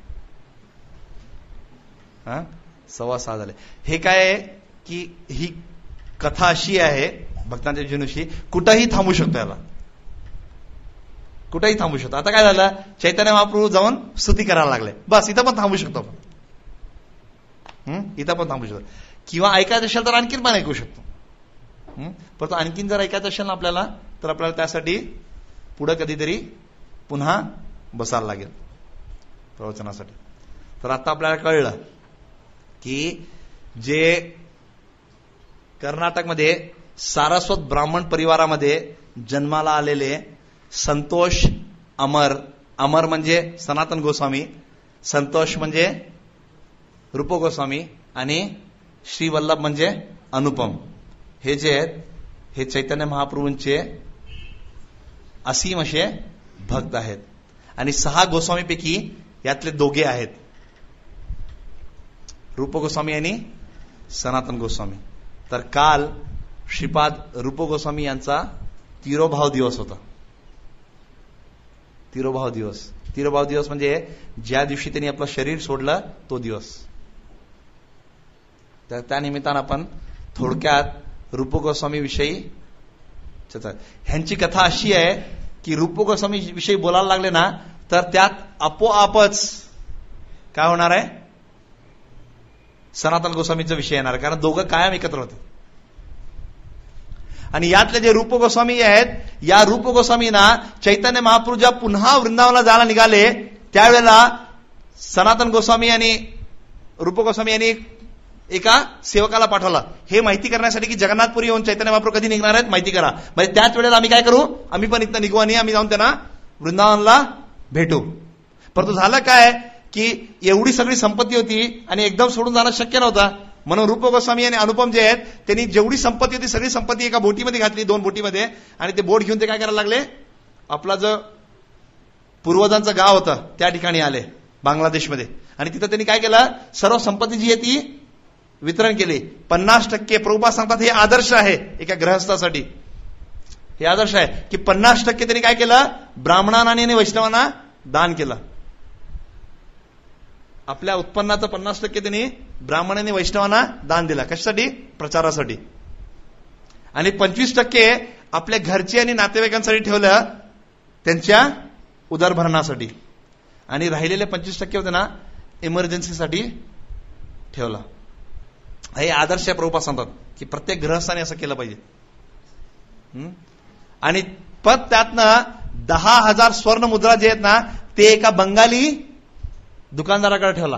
हा सव्वा सहा झाले. हे काय आहे की ही कथा अशी आहे भक्तांच्या जीवनाशी, कुठंही थांबू शकतो, याला कुठंही थांबू शकतो. आता काय झालं, चैतन्य महाप्रभू जाऊन स्तुती करायला लागले, बस इथं पण थांबू शकतो आपण. इथं पण थांबू शकतो. किंवा ऐकायचं असेल तर आणखीन पण ऐकू शकतो. परंतु आणखीन जर ऐकायचं असेल ना आपल्याला, तर आपल्याला त्यासाठी पुढं कधीतरी पुन्हा बसायला लागेल प्रवचनासाठी. तर आता आपल्याला कळलं की जे कर्नाटकमध्ये सारस्वत ब्राह्मण परिवारामध्ये जन्माला आलेले संतोष अमर, अमर म्हणजे सनातन गोस्वामी, संतोष म्हणजे रूप गोस्वामी आणि श्री वल्लभ म्हणजे अनुपम, हे जे आहेत हे चैतन्य महाप्रभूंचे असीम असे भक्त आहेत. आणि सहा गोस्वामीपैकी यातले दोघे आहेत, रूप गोस्वामी आणि सनातन गोस्वामी. तर काल श्रीपाद रूप गोस्वामी यांचा तिरोभाव दिवस होता. तिरोभाव दिवस, तिरोभाव दिवस म्हणजे ज्या दिवशी त्यांनी आपलं शरीर सोडलं तो दिवस. तर त्या निमित्तानं आपण थोडक्यात रूप गोस्वामी विषयी, ह्यांची कथा अशी आहे की रूप गोस्वामी विषयी बोलायला लागले ना तर त्यात आपोआपच काय होणार आहे, सनातन गोस्वामीचा विषय येणार, कारण दोघं कायम एकत्र होते. आणि यातले जे रूप गोस्वामी आहेत, या रूप गोस्वामींना चैतन्य महाप्रभू ज्या पुन्हा वृंदावनाला जायला निघाले त्यावेळेला सनातन गोस्वामी आणि रूप गोस्वामी यांनी एका सेवकाला पाठवला हे माहिती करण्यासाठी की जगन्नाथपुरी येऊन चैतन्य महाप्रभू कधी निघणार आहेत माहिती करा. म्हणजे त्याच वेळेला आम्ही काय करू, आम्ही पण इथं निघू आणि आम्ही जाऊन त्यांना वृंदावनला भेटू. परंतु झालं काय की एवढी सगळी संपत्ती होती आणि एकदम सोडून जाणं शक्य नव्हता. म्हणून रूप गोस्वामी आणि अनुपम जे आहेत त्यांनी जेवढी संपत्ती होती सगळी संपत्ती एका बोटीमध्ये घातली, दोन बोटीमध्ये, आणि ते बोट घेऊन ते काय करायला लागले, आपला जो पूर्वजांचं गाव होतं त्या ठिकाणी आले बांगलादेशमध्ये. आणि तिथं त्यांनी काय केलं, सर्व संपत्ती जी आहे ती वितरण केली. पन्नास टक्के प्रभुपाद सांगतात हे आदर्श आहे एका गृहस्थासाठी, हे आदर्श आहे की पन्नास टक्के त्यांनी काय केलं, ब्राह्मणांना आणि वैष्णवांना दान केलं. आपल्या उत्पन्नाचं पन्नास टक्के त्यांनी ब्राह्मण आणि वैष्णवांना दान दिला. कशासाठी, प्रचारासाठी. आणि पंचवीस टक्के आपल्या घरचे आणि नातेवाईकांसाठी ठेवलं, त्यांच्या उदरभरणासाठी. आणि राहिलेले पंचवीस टक्के होते ना इमर्जन्सीसाठी ठेवला. हे आदर्श प्रभुपाद सांगतात की प्रत्येक गृहस्थाने असं केलं पाहिजे. आणि पण त्यातनं दहा हजार स्वर्ण मुद्रा जे आहेत ना ते एका बंगाली दुकानदाराकडे ठेवला.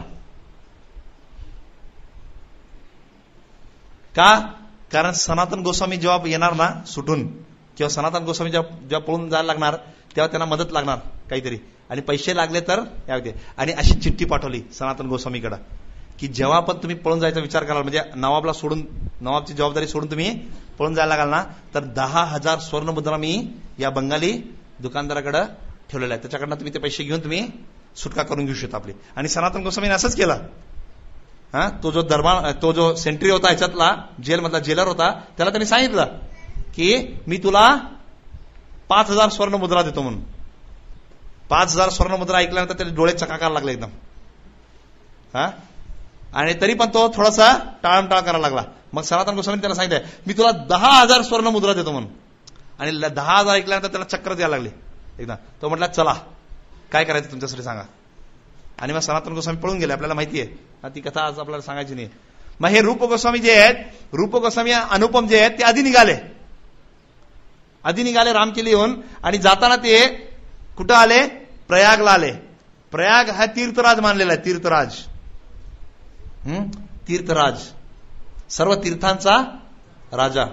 का, कारण सनातन गोस्वामी जेव्हा येणार ना सुटून, किंवा सनातन गोस्वामी जेव्हा जेव्हा पळून जायला लागणार तेव्हा त्यांना मदत लागणार काहीतरी, आणि पैसे लागले तर यावे. आणि अशी चिठ्ठी पाठवली सनातन गोस्वामीकडे की जेव्हा पण तुम्ही पळून जायचा विचार कराल, म्हणजे नवाबला सोडून, नवाबची जबाबदारी सोडून तुम्ही पळून जायला लागाल ना, तर दहा हजार स्वर्ण मुद्रा मी या बंगाली दुकानदाराकडे ठेवलेला आहे, त्याच्याकडनं तुम्ही ते पैसे घेऊन तुम्ही सुटका करून घेऊ शकता आपली. आणि सनातन गोस्वामीने असंच केलं. हा तो जो दरबार, तो जो सेंट्री होता ह्याच्यातला, जेलमधला जेलर होता, त्याला त्यांनी सांगितलं की मी तुला पाच हजार स्वर्ण मुद्रा देतो म्हणून. पाच हजार स्वर्ण मुद्रा ऐकल्यानंतर त्याचे डोळे चकाकायला लागले एकदम. हा आणि तरी पण तो थोडासा टाळमटाळ करायला लागला. मग सनातन गोस्वामी त्याला सांगितलं मी तुला दहा हजार स्वर्ण मुद्रा देतो म्हणून. आणि दहा हजार ऐकल्यानंतर त्याला चक्र द्यायला लागले एकदा. तो म्हटला चला काय करायचं तुमच्यासाठी सांगा. आणि मग सनातन गोस्वामी पळून गेले, आपल्याला माहिती आहे ती कथा आज आपल्याला सांगायची नाही. मग हे रूप गोस्वामी जे आहेत, रूप गोस्वामी अनुपम जे आहेत ते आधी निघाले, आधी निघाले रामकिल्ली येऊन. आणि जाताना ते कुठं आले, प्रयागला आले. प्रयाग हा तीर्थराज मानलेला आहे, तीर्थराज. हम्म तीर्थराज, सर्व तीर्थांचा राजा.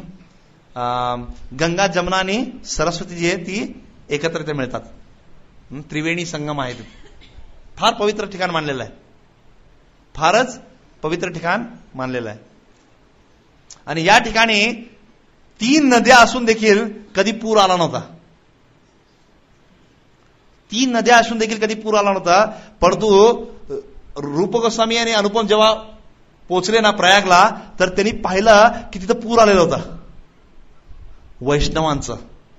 हम्म गंगा, जमुना आणि सरस्वती जी आहे ती एकत्र मिळतात. त्रिवेणी संगम आहे. फार पवित्र ठिकाण मानलेलं आहे, फारच पवित्र ठिकाण मानलेलं आहे. आणि या ठिकाणी तीन नद्या असून देखील कधी पूर आला नव्हता. तीन नद्या असून देखील कधी पूर आला नव्हता. परंतु रूप गोस्वामी आणि अनुपम जेव्हा पोचले ना प्रयागला, तर त्यांनी पाहिलं की तिथं पूर आलेला होता वैष्णवांचा.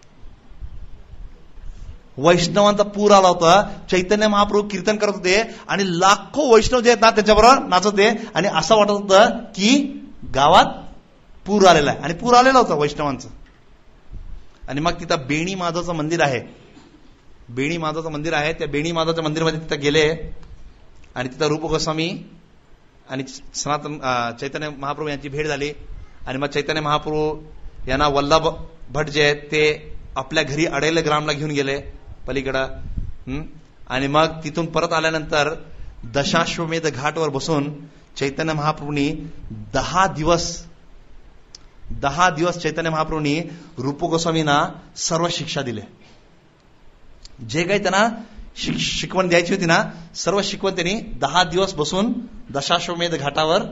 वैष्णवांचा पूर आला होता. चैतन्य महाप्रभू कीर्तन करत होते आणि लाखो वैष्णव जे आहेत ना त्यांच्याबरोबर नाचत होते. आणि असं वाटत होतं की गावात पूर आलेला आहे. आणि पूर आलेला होता वैष्णवांचं. आणि मग तिथं बेणी माधवचं मंदिर आहे. बेणी माधवचं मंदिर आहे. त्या बेणी माधवच्या मंदिरामध्ये तिथं गेले आणि तिथं रूप गोस्वामी आणि सनातन चैतन्य महाप्रभू यांची भेट झाली. आणि मग चैतन्य महाप्रभू यांना वल्लभ भट जे आहेत ते आपल्या घरी अडेल ग्रामला घेऊन गेले पलीकडं. आणि मग तिथून परत आल्यानंतर दशाश्वमेध घाटवर बसून चैतन्य महाप्रभूंनी दहा दिवस दहा दिवस चैतन्य महाप्रभूंनी रूप गोस्वामींना सर्व शिक्षा दिले. जे काही त्यांना शिक, शिकवण द्यायची होती ना, सर्व शिकवण त्यांनी दहा दिवस बसून दशाश्वमेध घाटावर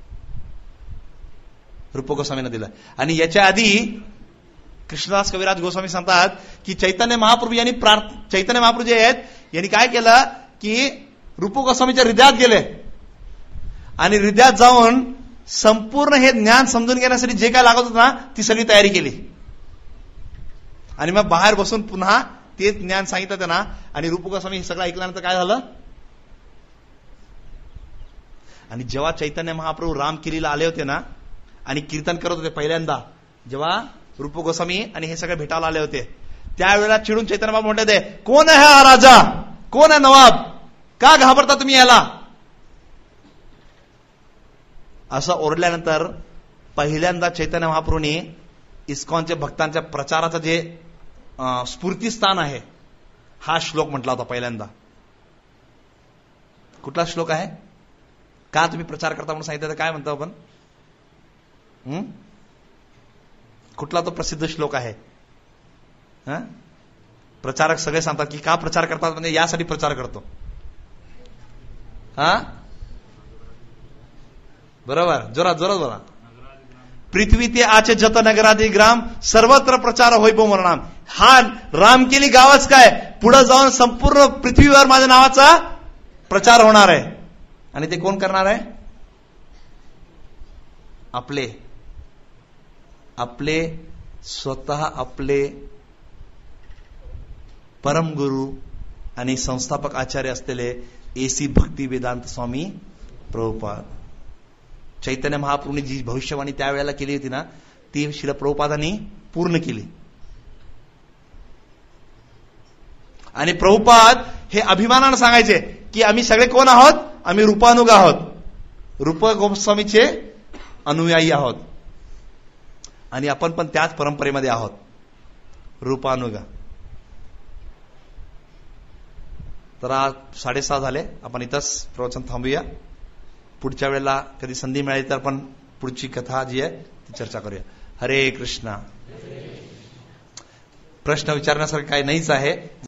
रूप गोस्वामींना दिलं. आणि याच्या आधी कृष्णदास कविराज गोस्वामी सांगतात की चैतन्य महाप्रभू यांनी चैतन्य महाप्रभू जे आहेत यांनी काय केलं की रूप गोस्वामीच्या हृदयात गेले आणि हृदयात जाऊन संपूर्ण हे ज्ञान समजून घेण्यासाठी जे काय लागत होतं ना ती सगळी तयारी केली. आणि मग बाहेर बसून पुन्हा ते ज्ञान सांगितलं त्यांना. आणि रूप गोस्वामी हे सगळं ऐकल्यानंतर काय झालं. आणि जेव्हा चैतन्य महाप्रभू रामकिरीला आले होते ना आणि कीर्तन करत होते पहिल्यांदा, जेव्हा रूप गोस्वामी आणि हे सगळे भेटायला आले होते, त्यावेळेला चिडून चैतन्य महाप्रभू म्हणते, कोण आहे हा राजा, कोण आहे नवाब, का घाबरता तुम्ही याला. असं ओरडल्यानंतर पहिल्यांदा चैतन्य महाप्रभूंनी इस्कॉनच्या भक्तांच्या प्रचाराचं जे स्फूर्तीस्थान आहे हा श्लोक म्हटला होता पहिल्यांदा. कुठला श्लोक आहे, का तुम्ही प्रचार करता म्हणून सांगितलं, काय म्हणतो आपण, हम्म कुठला तो प्रसिद्ध श्लोक आहे. प्रचारक सगळे सांगतात की का प्रचार करतात, म्हणजे यासाठी प्रचार करतो. हा बरोबर, जोरात जोरात बोला. पृथ्वी ते आचे जत नगरादी ग्राम सर्वत्र प्रचार होई बो नाम. हा रामकेली गावच काय, पुढे जाऊन संपूर्ण पृथ्वीवर माझ्या नावाचा प्रचार होणार आहे. आणि ते कोण करणार आहे, आपले आपले स्वतः आपले परमगुरु आणि संस्थापक आचार्य असलेले एसी भक्ती वेदांत स्वामी प्रभुपाद. चैतन्य महाप्रभूंनी जी भविष्यवाणी त्यावेळेला केली होती ना ती श्रील प्रभुपादांनी पूर्ण केली. आणि प्रभुपाद हे अभिमानानं सांगायचे की आम्ही सगळे कोण आहोत, आम्ही रूपानुग आहोत, रूप गोस्वामीचे अनुयायी आहोत. आणि आपण पण त्याच परंपरेमध्ये आहोत, रूपानुग. तर आज साडेसहा झाले, आपण इथंच प्रवचन थांबूया. पुढच्या वेळेला कधी संधी मिळाली तर आपण पुढची कथा जी आहे ती चर्चा करूया. हरे कृष्णा. प्रश्न विचारण्यासारखं काही नाहीच आहे.